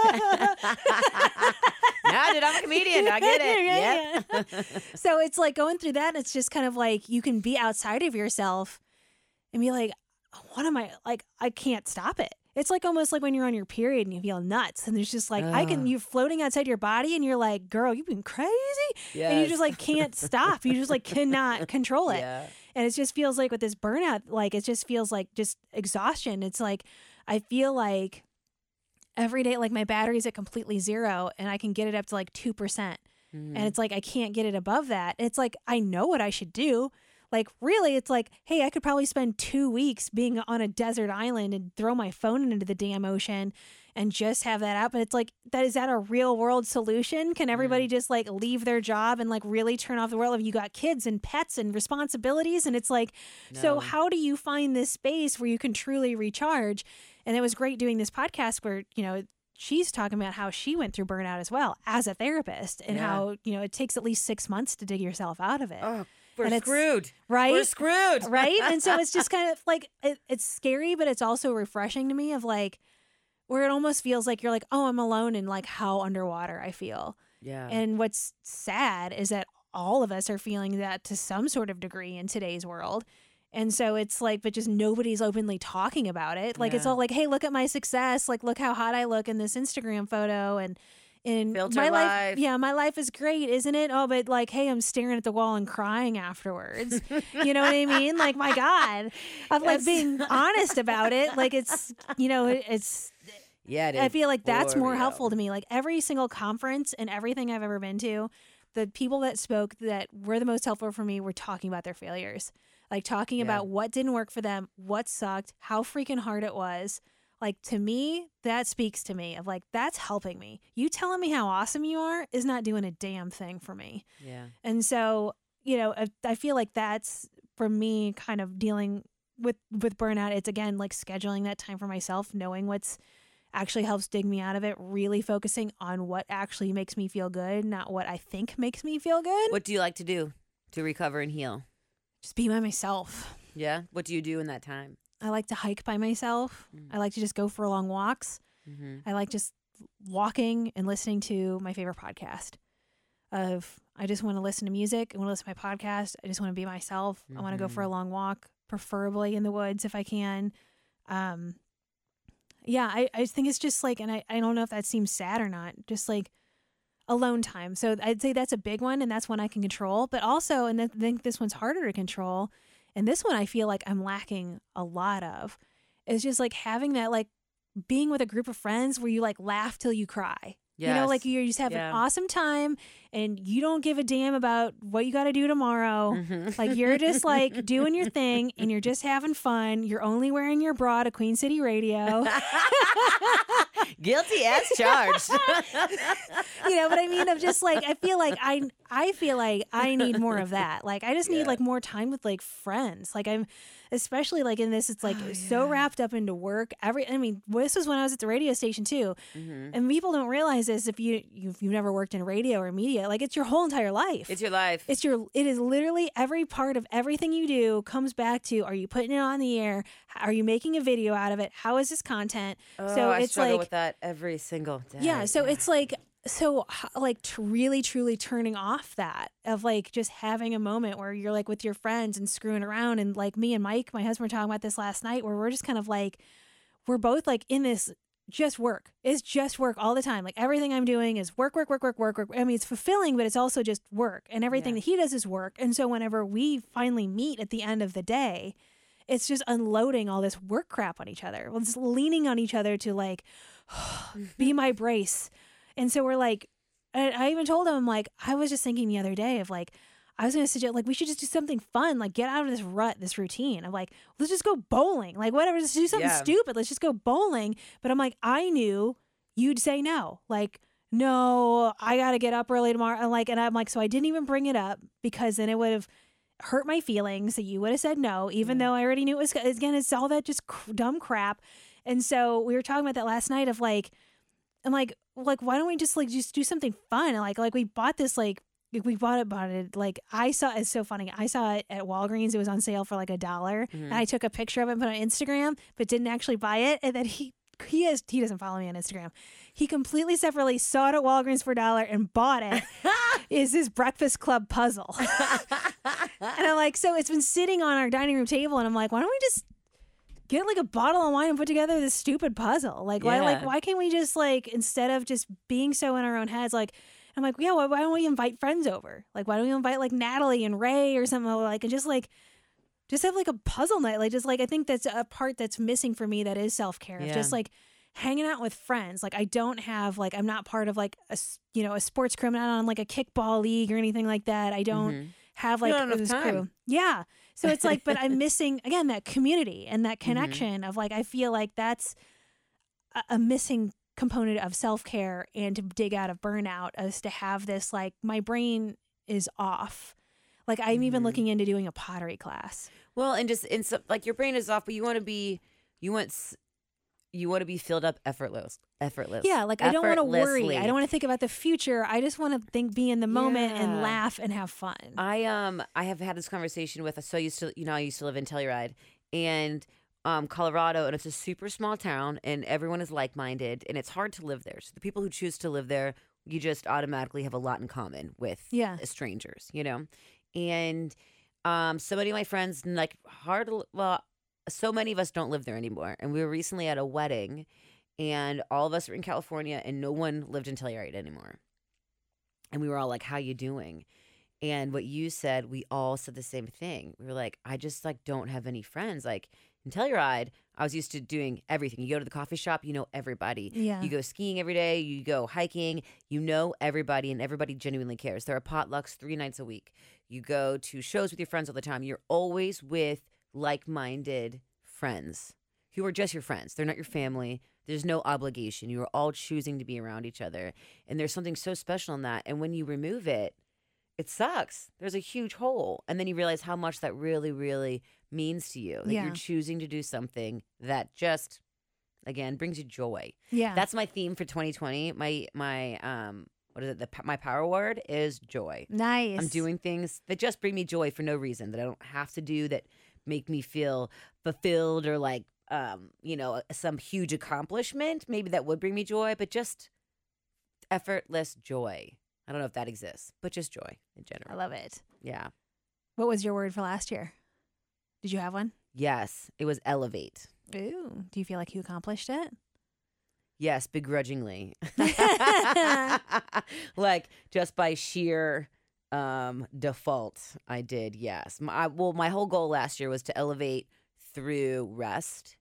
Nah, dude, I'm a comedian. I get it. Yep. Yeah. So it's like going through that. And it's just kind of like you can be outside of yourself and be like, what am I like? I can't stop it. It's like almost like when you're on your period and you feel nuts and there's just like, you're floating outside your body and you're like, girl, you've been crazy. Yes. And you just like can't stop. You just like cannot control it. Yeah. And it just feels like with this burnout, like it just feels like just exhaustion. It's like, I feel like every day, like my battery's at completely zero and I can get it up to like 2%. And it's like, I can't get it above that. It's like, I know what I should do. Like, really, it's like, hey, I could probably spend 2 weeks being on a desert island and throw my phone into the damn ocean and just have that out. But it's like, is that a real world solution? Can everybody just like leave their job and like really turn off the world? If you got kids and pets and responsibilities, and it's like, so how do you find this space where you can truly recharge? And it was great doing this podcast where, you know, she's talking about how she went through burnout as well as a therapist and how, you know, it takes at least 6 months to dig yourself out of it. Oh, we're screwed. Right? We're screwed. Right? And so it's just kind of like, it's scary, but it's also refreshing to me of like, where it almost feels like you're like, oh, I'm alone in like how underwater I feel. Yeah. And what's sad is that all of us are feeling that to some sort of degree in today's world. And so it's like, but just nobody's openly talking about it. Like, it's all like, hey, look at my success. Like, look how hot I look in this Instagram photo. And Filter my life. Yeah, my life is great, isn't it? Oh, but like, hey, I'm staring at the wall and crying afterwards. You know what I mean? Like, my God, of like being honest about it. Like, it's, you know, it's, yeah, I feel like that's more helpful to me. Like every single conference and everything I've ever been to, the people that spoke that were the most helpful for me were talking about their failures. Like talking about what didn't work for them, what sucked, how freaking hard it was. Like, to me, that speaks to me of like, that's helping me. You telling me how awesome you are is not doing a damn thing for me. Yeah. And so, you know, I feel like that's for me kind of dealing with burnout. It's again, like scheduling that time for myself, knowing what's actually helps dig me out of it, really focusing on what actually makes me feel good, not what I think makes me feel good. What do you like to do to recover and heal? Just be by myself. Yeah. What do you do in that time? I like to hike by myself. I like to just go for long walks. I like just walking and listening to my favorite podcast. I just want to listen to music. I want to listen to my podcast. I just want to be myself. I want to go for a long walk, preferably in the woods if I can. Yeah, I think it's just like, and I don't know if that seems sad or not, just like alone time. So I'd say that's a big one, and that's one I can control. But also, and I think this one's harder to control, and this one I feel like I'm lacking a lot of, is just like having that, like being with a group of friends where you like laugh till you cry. Yes. You know, like you just have an awesome time and you don't give a damn about what you got to do tomorrow. Like you're just like doing your thing and you're just having fun. You're only wearing your bra to Queen City Radio. Guilty as charged. You know what I mean? Of just like, I feel like I need more of that. Like I just need like more time with like friends. Like I'm especially like in this, it's like so wrapped up into work. This was when I was at the radio station too. And people don't realize this if you've never worked in radio or media, like it's your whole entire life. It's your life. It is literally every part of everything you do comes back to, are you putting it on the air? Are you making a video out of it? How is this content? So I struggle with that every single day. Yeah. So it's like, really truly turning off that of like just having a moment where you're like with your friends and screwing around. And like me and Mike, my husband, were talking about this last night where we're just kind of like, we're both like in this just work. It's just work all the time. Like everything I'm doing is work. I mean, it's fulfilling, but it's also just work, and everything that he does is work. And so whenever we finally meet at the end of the day, it's just unloading all this work crap on each other. Well, just leaning on each other to like be my brace. And so we're like, I even told him, like, I was just thinking the other day of like, I was going to suggest like we should just do something fun, like get out of this rut, this routine. I'm like, let's just go bowling, like whatever, just do something stupid. Let's just go bowling. But I'm like, I knew you'd say no. Like, no, I got to get up early tomorrow. And I'm like, so I didn't even bring it up because then it would have hurt my feelings that you would have said no, even though I already knew it was, again, it's all that just dumb crap. And so we were talking about that last night of like, I'm like, why don't we just do something fun? And like we bought this like we bought it. Like I saw, it's so funny. I saw it at Walgreens. It was on sale for like $1. And I took a picture of it and put it on Instagram, but didn't actually buy it. And then he doesn't follow me on Instagram. He completely separately saw it at Walgreens for $1 and bought it. Is this Breakfast Club puzzle? And I'm like, so it's been sitting on our dining room table, and I'm like, why don't we just get like a bottle of wine and put together this stupid puzzle? Like why can't we just like, instead of just being so in our own heads, like, I'm like, yeah, why don't we invite friends over? Like, why don't we invite like Natalie and Ray or something, like, and just have like a puzzle night. Like, just like, I think that's a part that's missing for me. That is self-care. Yeah. Just like hanging out with friends. Like, I don't have like, I'm not part of like a sports crew. I'm not on like a kickball league or anything like that. I don't have like this crew. Yeah. So it's like, but I'm missing again, that community and that connection of like, I feel like that's a missing component of self-care and to dig out of burnout, is to have this, like, my brain is off. Like, I'm even looking into doing a pottery class. Well, and just in some, like, your brain is off, but you want to be filled up effortless. Yeah, like I don't want to worry. I don't want to think about the future. I just want to be in the moment and laugh and have fun. I have had this conversation with, I used to live in Telluride, and Colorado, and it's a super small town, and everyone is like-minded, and it's hard to live there. So the people who choose to live there, you just automatically have a lot in common with strangers, And so many of my friends, like so many of us don't live there anymore. And we were recently at a wedding, and all of us were in California, and no one lived in Telluride anymore. And we were all like, "How you doing?" And what you said, we all said the same thing. We were like, "I just like don't have any friends." Like, in Telluride, I was used to doing everything. You go to the coffee shop, you know everybody. Yeah. You go skiing every day. You go hiking. You know everybody, and everybody genuinely cares. There are potlucks 3 nights a week. You go to shows with your friends all the time. You're always with like-minded friends who are just your friends. They're not your family. There's no obligation. You are all choosing to be around each other. And there's something so special in that. And when you remove it, it sucks. There's a huge hole. And then you realize how much that really, really means to you. That you're choosing to do something that just, again, brings you joy. Yeah. That's my theme for 2020. My what is it? My power word is joy. Nice. I'm doing things that just bring me joy for no reason, that I don't have to do, that make me feel fulfilled or like, some huge accomplishment. Maybe that would bring me joy, but just effortless joy. I don't know if that exists, but just joy in general. I love it. Yeah. What was your word for last year? Did you have one? Yes, it was elevate. Ooh. Do you feel like you accomplished it? Yes, begrudgingly. Like, just by sheer default, I did, yes. My whole goal last year was to elevate through rest,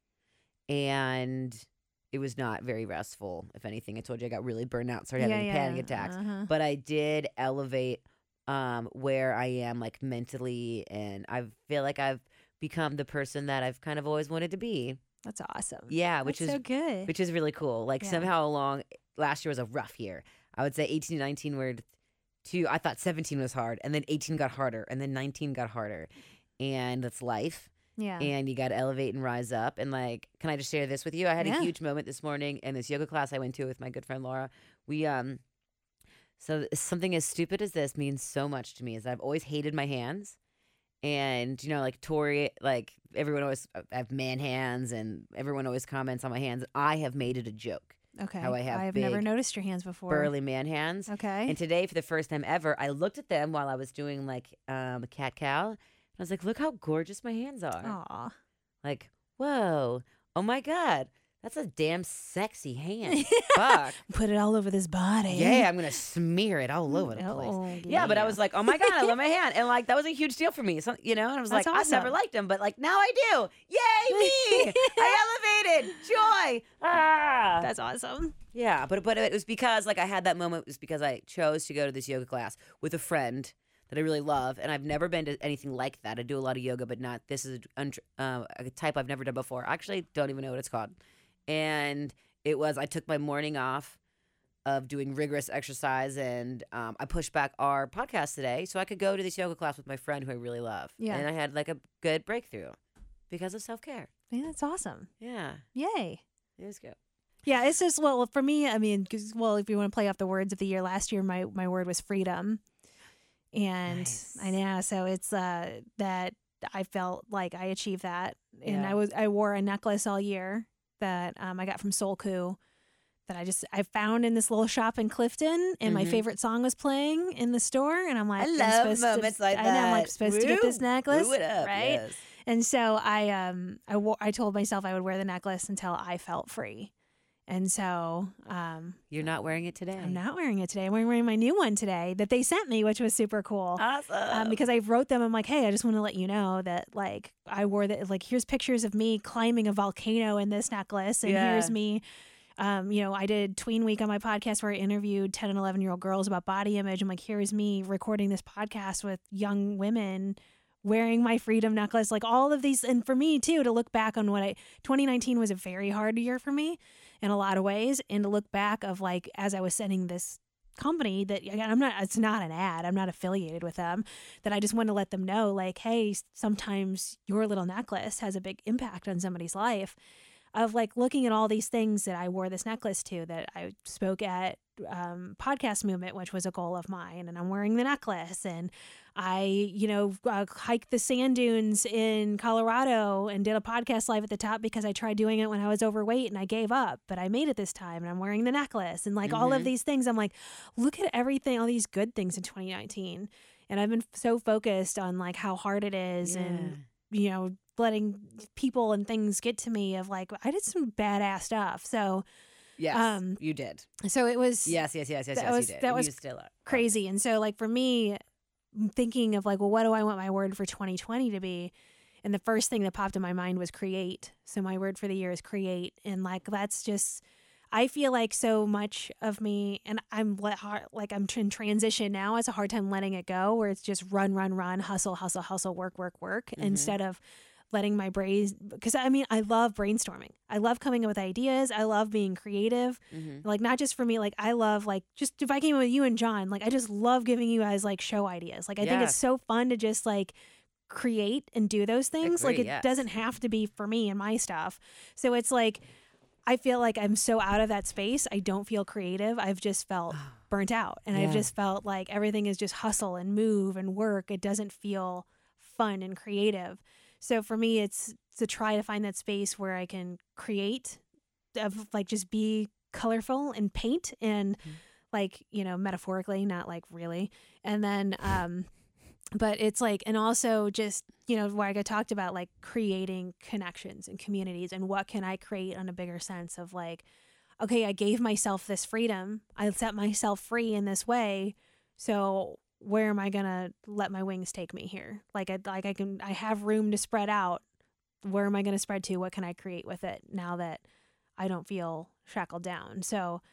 and it was not very restful. If anything, I told you I got really burned out, started having panic attacks. But I did elevate where I am, like, mentally, and I feel like I've become the person that I've kind of always wanted to be. That's awesome. Yeah, That's so good. Which is really cool. Like, somehow along, last year was a rough year. I would say 18 and 19 were two. I thought 17 was hard, and then 18 got harder, and then 19 got harder. And that's life. Yeah. And you got to elevate and rise up. And, like, can I just share this with you? I had a huge moment this morning in this yoga class I went to with my good friend Laura. We, so something as stupid as this means so much to me, is I've always hated my hands. And, like Tori, like, everyone always, I have man hands, and everyone always comments on my hands. I have made it a joke. Okay. How I have never noticed your hands before. Burly man hands. Okay. And today, for the first time ever, I looked at them while I was doing, like, a cat-cow. And I was like, look how gorgeous my hands are. Aw. Like, whoa. Oh, my God. That's a damn sexy hand. Fuck. Put it all over this body. Yeah, I'm going to smear it all over the place. Yeah, but I was like, oh my God, I love my hand. And like, that was a huge deal for me. So, and I was That's like, awesome. I've never liked them, but like, now I do. Yay, me. I elevated. Joy. Ah. That's awesome. Yeah, but it was because, like, I had that moment. It was because I chose to go to this yoga class with a friend that I really love, and I've never been to anything like that. I do a lot of yoga, but not, this is a type I've never done before. I actually don't even know what it's called. And it was, I took my morning off of doing rigorous exercise, and I pushed back our podcast today so I could go to this yoga class with my friend who I really love. Yeah. And I had like a good breakthrough because of self-care. Yeah, that's awesome. Yeah. Yay. It was good. Yeah, it's just, well, for me, I mean, if you want to play off the words of the year, last year my word was freedom. And Nice. I know, so it's that I felt like I achieved that. And Yeah. I wore a necklace all year that I got from Soul Coup that I found in this little shop in Clifton, and my favorite song was playing in the store, and I'm like, I I'm love supposed moments to, like I know, I'm like that. supposed to get this Woo. necklace, Woo it up, right? yes. And so I told myself I would wear the necklace until I felt free. And so You're not wearing it today. I'm not wearing it today. I'm wearing my new one today that they sent me, which was super cool. Awesome. Because I wrote them. I'm like, hey, I just want to let you know that like I wore that. Like, here's pictures of me climbing a volcano in this necklace, and Yeah. here's me. I did Tween Week on my podcast where I interviewed 10 and 11-year-old girls about body image. I'm like, here's me recording this podcast with young women wearing my freedom necklace, like all of these. And for me too, to look back on 2019 was a very hard year for me in a lot of ways. And to look back of like, as I was setting this company that again, it's not an ad, I'm not affiliated with them, that I just want to let them know like, hey, sometimes your little necklace has a big impact on somebody's life. Of like looking at all these things that I wore this necklace to, that I spoke at Podcast Movement, which was a goal of mine, and I'm wearing the necklace, and I hiked the sand dunes in Colorado and did a podcast live at the top because I tried doing it when I was overweight and I gave up, but I made it this time, and I'm wearing the necklace, and like all of these things. I'm like, look at everything, all these good things in 2019, and I've been so focused on like how hard it is, and letting people and things get to me of like, I did some badass stuff. So yes, you did. so it was Yes, you did. that And was you still are. crazy. And so like for me, thinking of like, well, what do I want my word for 2020 to be? And the first thing that popped in my mind was create. So my word for the year is create. And like, that's just, I feel like so much of me, and I'm in transition now. It's a hard time letting it go, where it's just run, hustle, work, instead of letting my brain, because I mean, I love brainstorming. I love coming up with ideas. I love being creative. Like, not just for me, like I love like, just if I came with you and John, like I just love giving you guys like show ideas. Like I think it's so fun to just like create and do those things. Agree, like it doesn't have to be for me and my stuff. So it's like, I feel like I'm so out of that space. I don't feel creative. I've just felt burnt out, and I've just felt like everything is just hustle and move and work. It doesn't feel fun and creative. So for me, it's to try to find that space where I can create, of like just be colorful and paint and like, metaphorically, not like really. And then, but it's like, and also just, where I talked about like creating connections and communities, and what can I create on a bigger sense of like, okay, I gave myself this freedom. I set myself free in this way. So where am I going to let my wings take me here? I have room to spread out. Where am I going to spread to? What can I create with it now that I don't feel shackled down? So,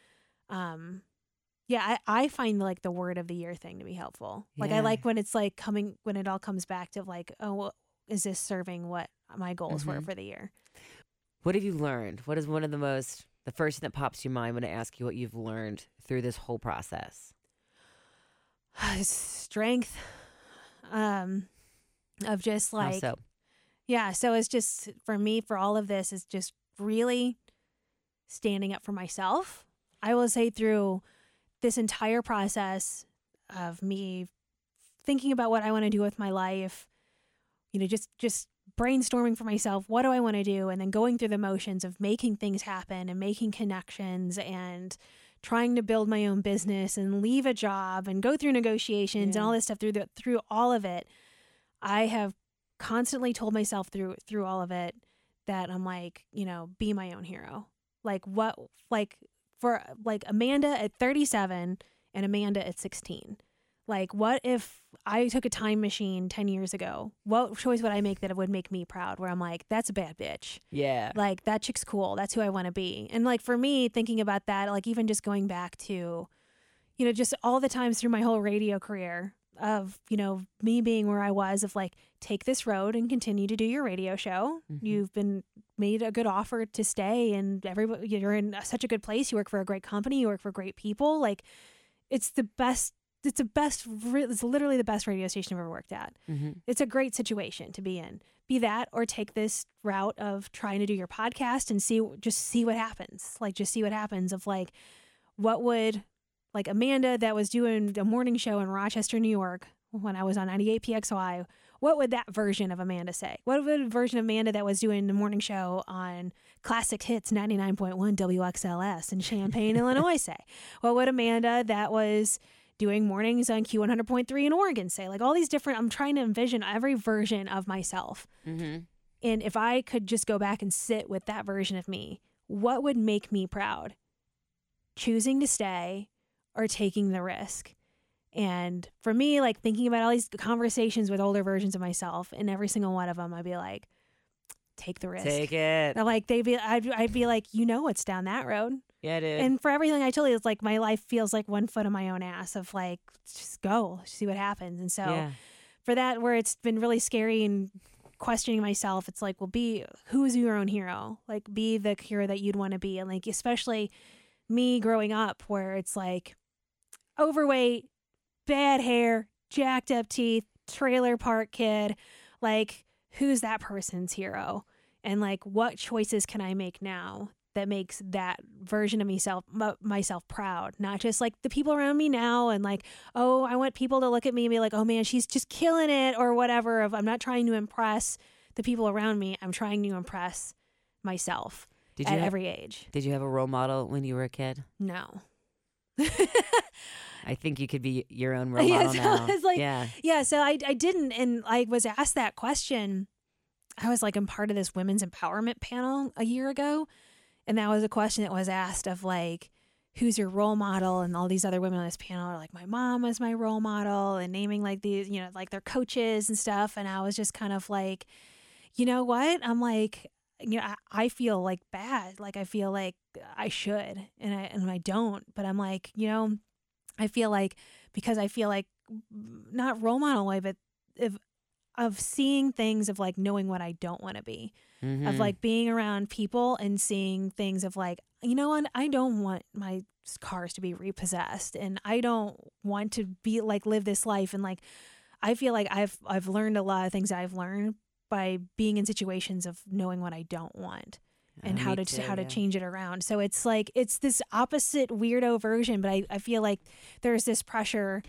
I find like the word of the year thing to be helpful. Like I like when it's like when it all comes back to like, oh, well, is this serving what my goals were for the year? What have you learned? What is the first thing that pops to your mind when I ask you what you've learned through this whole process? Strength, of just like, How so? Yeah. So it's just, for me, for all of this, is just really standing up for myself. I will say through this entire process of me thinking about what I want to do with my life, just brainstorming for myself, what do I want to do? And then going through the motions of making things happen and making connections and trying to build my own business and leave a job and go through negotiations and all this stuff. Through all of it, I have constantly told myself through all of it that I'm like, be my own hero. For Amanda at 37 and Amanda at 16. Like, what if I took a time machine 10 years ago? What choice would I make that would make me proud? Where I'm like, that's a bad bitch. Yeah. Like, that chick's cool. That's who I want to be. And like, for me, thinking about that, like even just going back to, just all the times through my whole radio career of, me being where I was, of like, take this road and continue to do your radio show. You've been made a good offer to stay, and you're in such a good place. You work for a great company. You work for great people. Like, it's the best. It's literally the best radio station I've ever worked at. It's a great situation to be in. Be that, or take this route of trying to do your podcast and see what happens. Like, just see what happens of like, what would, like Amanda that was doing a morning show in Rochester, New York, when I was on 98PXY, what would that version of Amanda say? What would a version of Amanda that was doing the morning show on Classic Hits 99.1 WXLS in Champaign, Illinois say? What would Amanda that was doing mornings on Q100.3 in Oregon say? Like all these different, I'm trying to envision every version of myself. Mm-hmm. And if I could just go back and sit with that version of me, what would make me proud? Choosing to stay or taking the risk? And for me, like thinking about all these conversations with older versions of myself, and every single one of them, I'd be like, take the risk. Take it. And like I'd be like, what's down that road. Yeah, dude. And for everything I told you, it's like my life feels like one foot in my own ass of like, just go, see what happens. And so for that, where it's been really scary and questioning myself, it's like, well, who is your own hero? Like be the hero that you'd want to be. And like, especially me growing up where it's like overweight, bad hair, jacked up teeth, trailer park kid, like who's that person's hero? And like what choices can I make now that makes that version of myself proud? Not just like the people around me now and like, oh, I want people to look at me and be like, oh man, she's just killing it or whatever. I'm not trying to impress the people around me. I'm trying to impress myself every age. Did you have a role model when you were a kid? No. I think you could be your own role model now. I was like, so I didn't. And I was asked that question. I was like, I'm part of this women's empowerment panel a year ago. And that was a question that was asked of like, who's your role model? And all these other women on this panel are like, my mom was my role model and naming like these, like their coaches and stuff. And I was just kind of like, you know what? I'm like, I feel like bad. Like I feel like I should and I don't. But I'm like, I feel like because I feel like not role model way, but of seeing things of like knowing what I don't want to be, of like being around people and seeing things of like, I don't want my cars to be repossessed and I don't want to be like live this life. And like, I feel like I've learned a lot of things I've learned by being in situations of knowing what I don't want. And how to change it around. So it's like, it's this opposite weirdo version, but I feel like there's this pressure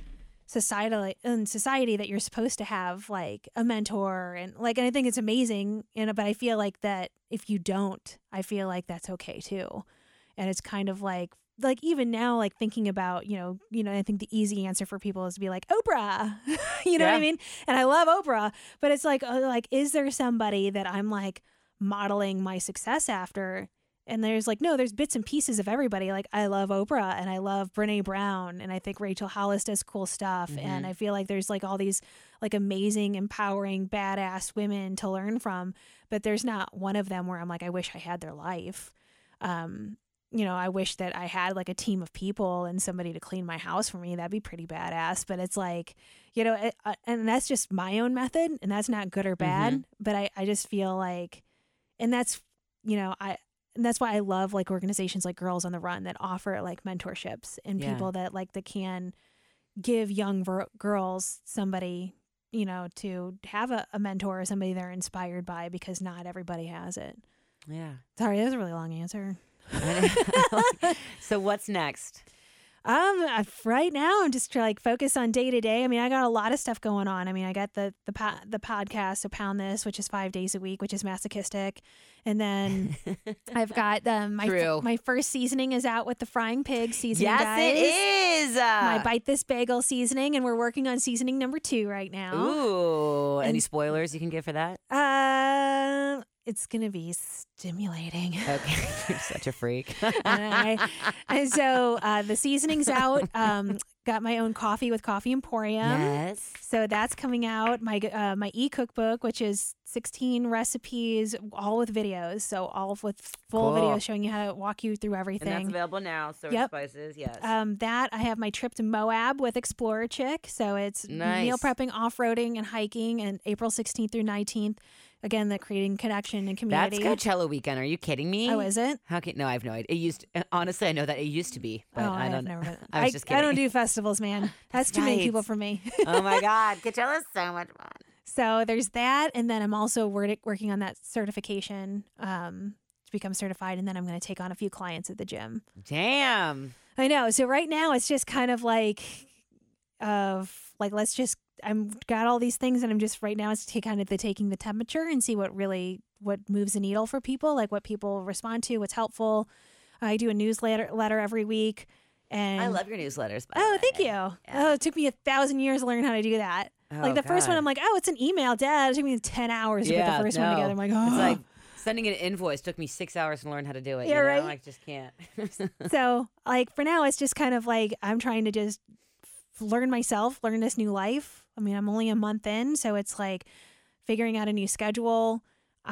in society that you're supposed to have like a mentor and I think it's amazing, but I feel like that if you don't, I feel like that's okay too. And it's kind of like even now, like thinking about, I think the easy answer for people is to be like Oprah, you know what I mean? And I love Oprah, but it's like, is there somebody that I'm like modeling my success after? And there's like, no, there's bits and pieces of everybody. Like I love Oprah and I love Brene Brown and I think Rachel Hollis does cool stuff. And I feel like there's like all these like amazing, empowering, badass women to learn from, but there's not one of them where I'm like, I wish I had their life. I wish that I had like a team of people and somebody to clean my house for me. That'd be pretty badass. But it's like, and that's just my own method and that's not good or bad. But I just feel like, and that's, and that's why I love like organizations like Girls on the Run that offer like mentorships and people that like that can give young girls somebody, to have a mentor or somebody they're inspired by, because not everybody has it. Yeah. Sorry, that was a really long answer. So what's next? Right now I'm just like focus on day to day. I mean, I got a lot of stuff going on. I mean, I got the podcast, so Pound This, which is 5 days a week, which is masochistic. And then I've got my first seasoning is out with the Frying Pig seasoning. Yes, guys. it is. My Bite This Bagel seasoning, and we're working on seasoning number 2 right now. Ooh, any spoilers you can give for that? It's gonna be stimulating. Okay, you're such a freak. and so the seasoning's out. Got my own coffee with Coffee Emporium. Yes. So that's coming out. My e-cookbook, which is 16 recipes, all with videos. So all with full videos showing you how to walk you through everything. And that's available now. So Spices, yes. That I have my trip to Moab with Explorer Chick. So it's meal prepping, off-roading, and hiking, and April 16th through 19th. Again, the creating connection and community. That's Coachella weekend. Are you kidding me? Oh, is it? No, I have no idea. Honestly, I know that it used to be, but I don't know. I was just kidding. I don't do festivals, man. That's too many people for me. Oh my God, Coachella's so much fun. So there's that, and then I'm also working on that certification to become certified, and then I'm going to take on a few clients at the gym. Damn. I know. So right now it's just kind of like like, I'm got all these things and I'm just right now it's kind of taking the temperature and see what moves the needle for people, like what people respond to, what's helpful. I do a newsletter every week. And I love your newsletters, by the way. thank you. Yeah. Oh, it took me 1,000 years to learn how to do that. Like the first one, I'm like, oh, it's an email, Dad. It took me 10 hours to put the first one together. I'm like, oh. It's like sending an invoice took me 6 hours to learn how to do it. Yeah, right. I just can't. So, like, for now, it's just kind of like I'm trying to just learn this new life. I mean, I'm only a month in, so it's like figuring out a new schedule.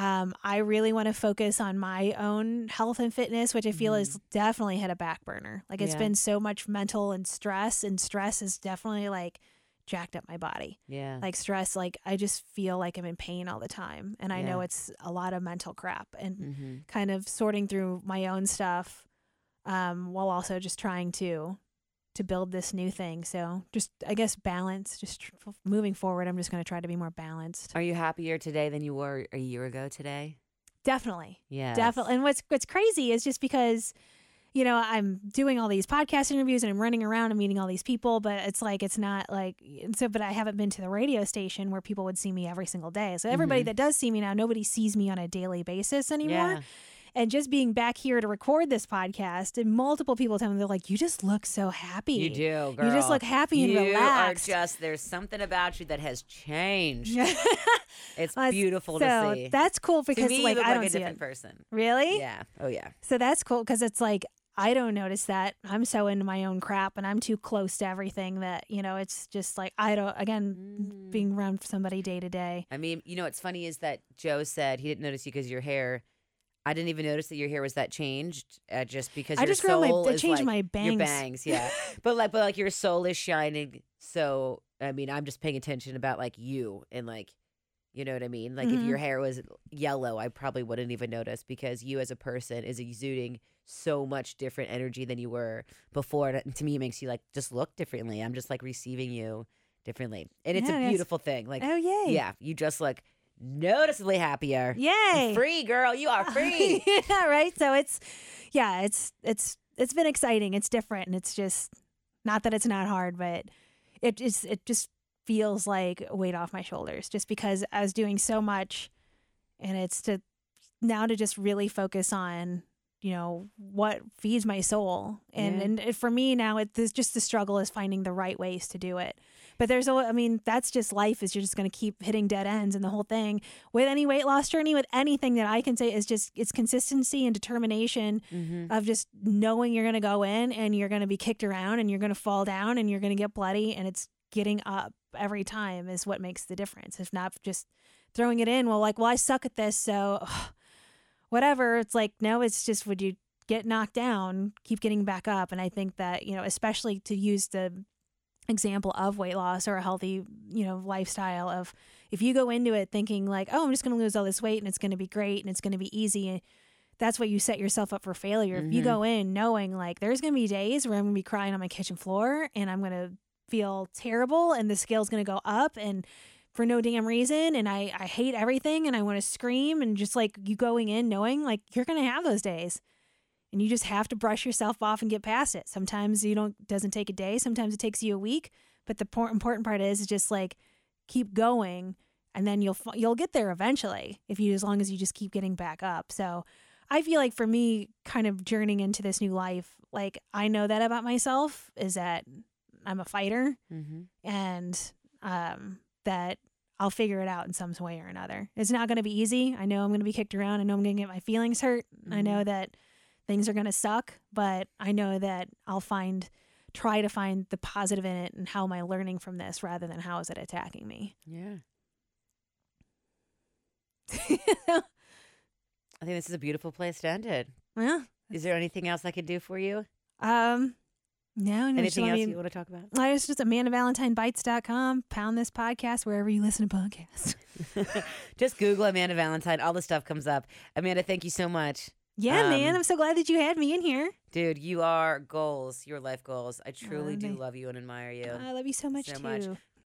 I really want to focus on my own health and fitness, which I feel has definitely hit a back burner. Like it's been so much mental and stress has definitely like jacked up my body. Yeah. Like stress, like I just feel like I'm in pain all the time. And I know it's a lot of mental crap and kind of sorting through my own stuff while also just trying to build this new thing. So just, I guess, balance, just moving forward, I'm just going to try to be more balanced. Are you happier today than you were a year ago today? Definitely. Yeah. Definitely. And what's crazy is just because, you know, I'm doing all these podcast interviews and I'm running around and meeting all these people, but it's like, it's not like, but I haven't been to the radio station where people would see me every single day. So everybody that does see me now, nobody sees me on a daily basis anymore. Yeah. And just being back here to record this podcast, and multiple people tell me, they're like, you just look so happy. You do, girl. You just look happy and relaxed. You are just, there's something about you that has changed. It's beautiful so to see. That's cool because to me, like you look I like don't a see different it. person. Really? Yeah. Oh, yeah. So that's cool because it's like, I don't notice that. I'm so into my own crap and I'm too close to everything that, you know, it's just like, I don't, again, being around somebody day to day. I mean, you know, what's funny is that Joe said he didn't notice you because your hair. I didn't even notice that your hair was that changed just because I your just soul I is changed like, my bangs. Your bangs, yeah. but your soul is shining. So, I mean, I'm just paying attention about like you and like, you know what I mean? Like if your hair was yellow, I probably wouldn't even notice because you as a person is exuding so much different energy than you were before. And to me, it makes you like just look differently. I'm just like receiving you differently. And it's a beautiful thing. Like, oh, yay. Yeah, you just look noticeably happier. Yay. Free, girl. You are free. Yeah, right. So it's been exciting. It's different. And it's just not that it's not hard, but it just feels like a weight off my shoulders just because I was doing so much, and it's to just really focus on, you know, what feeds my soul. And for me now, there's just the struggle is finding the right ways to do it. But that's just life, is you're just going to keep hitting dead ends. And the whole thing with any weight loss journey, with anything that I can say is just, it's consistency and determination of just knowing you're going to go in and you're going to be kicked around and you're going to fall down and you're going to get bloody, and it's getting up every time is what makes the difference. If not just throwing it in, well, I suck at this, so whatever. It's like, no, it's just, would you get knocked down, keep getting back up. And I think that, you know, especially to use the example of weight loss or a healthy, you know, lifestyle of, if you go into it thinking like, oh, I'm just going to lose all this weight and it's going to be great and it's going to be easy, that's what you set yourself up for failure. If you go in knowing like there's going to be days where I'm going to be crying on my kitchen floor and I'm going to feel terrible and the scale's going to go up and for no damn reason, and I hate everything and I want to scream, and just like you going in knowing like you're going to have those days. And you just have to brush yourself off and get past it. Sometimes doesn't take a day. Sometimes it takes you a week. But the important part is just like keep going, and then you'll get there eventually as long as you just keep getting back up. So I feel like for me, kind of journeying into this new life, like I know that about myself is that I'm a fighter, and that I'll figure it out in some way or another. It's not going to be easy. I know I'm going to be kicked around. I know I'm going to get my feelings hurt. I know that things are going to suck, but I know that I'll try to find the positive in it and how am I learning from this rather than how is it attacking me. Yeah. I think this is a beautiful place to end it. Yeah. Is there anything else I could do for you? No. Anything else you want to talk about? It's just AmandaValentineBites.com. Pound this podcast wherever you listen to podcasts. Just Google Amanda Valentine. All the stuff comes up. Amanda, thank you so much. Yeah, man. I'm so glad that you had me in here. Dude, you are goals. Your life goals. I truly do love you and admire you. I love you so much, too.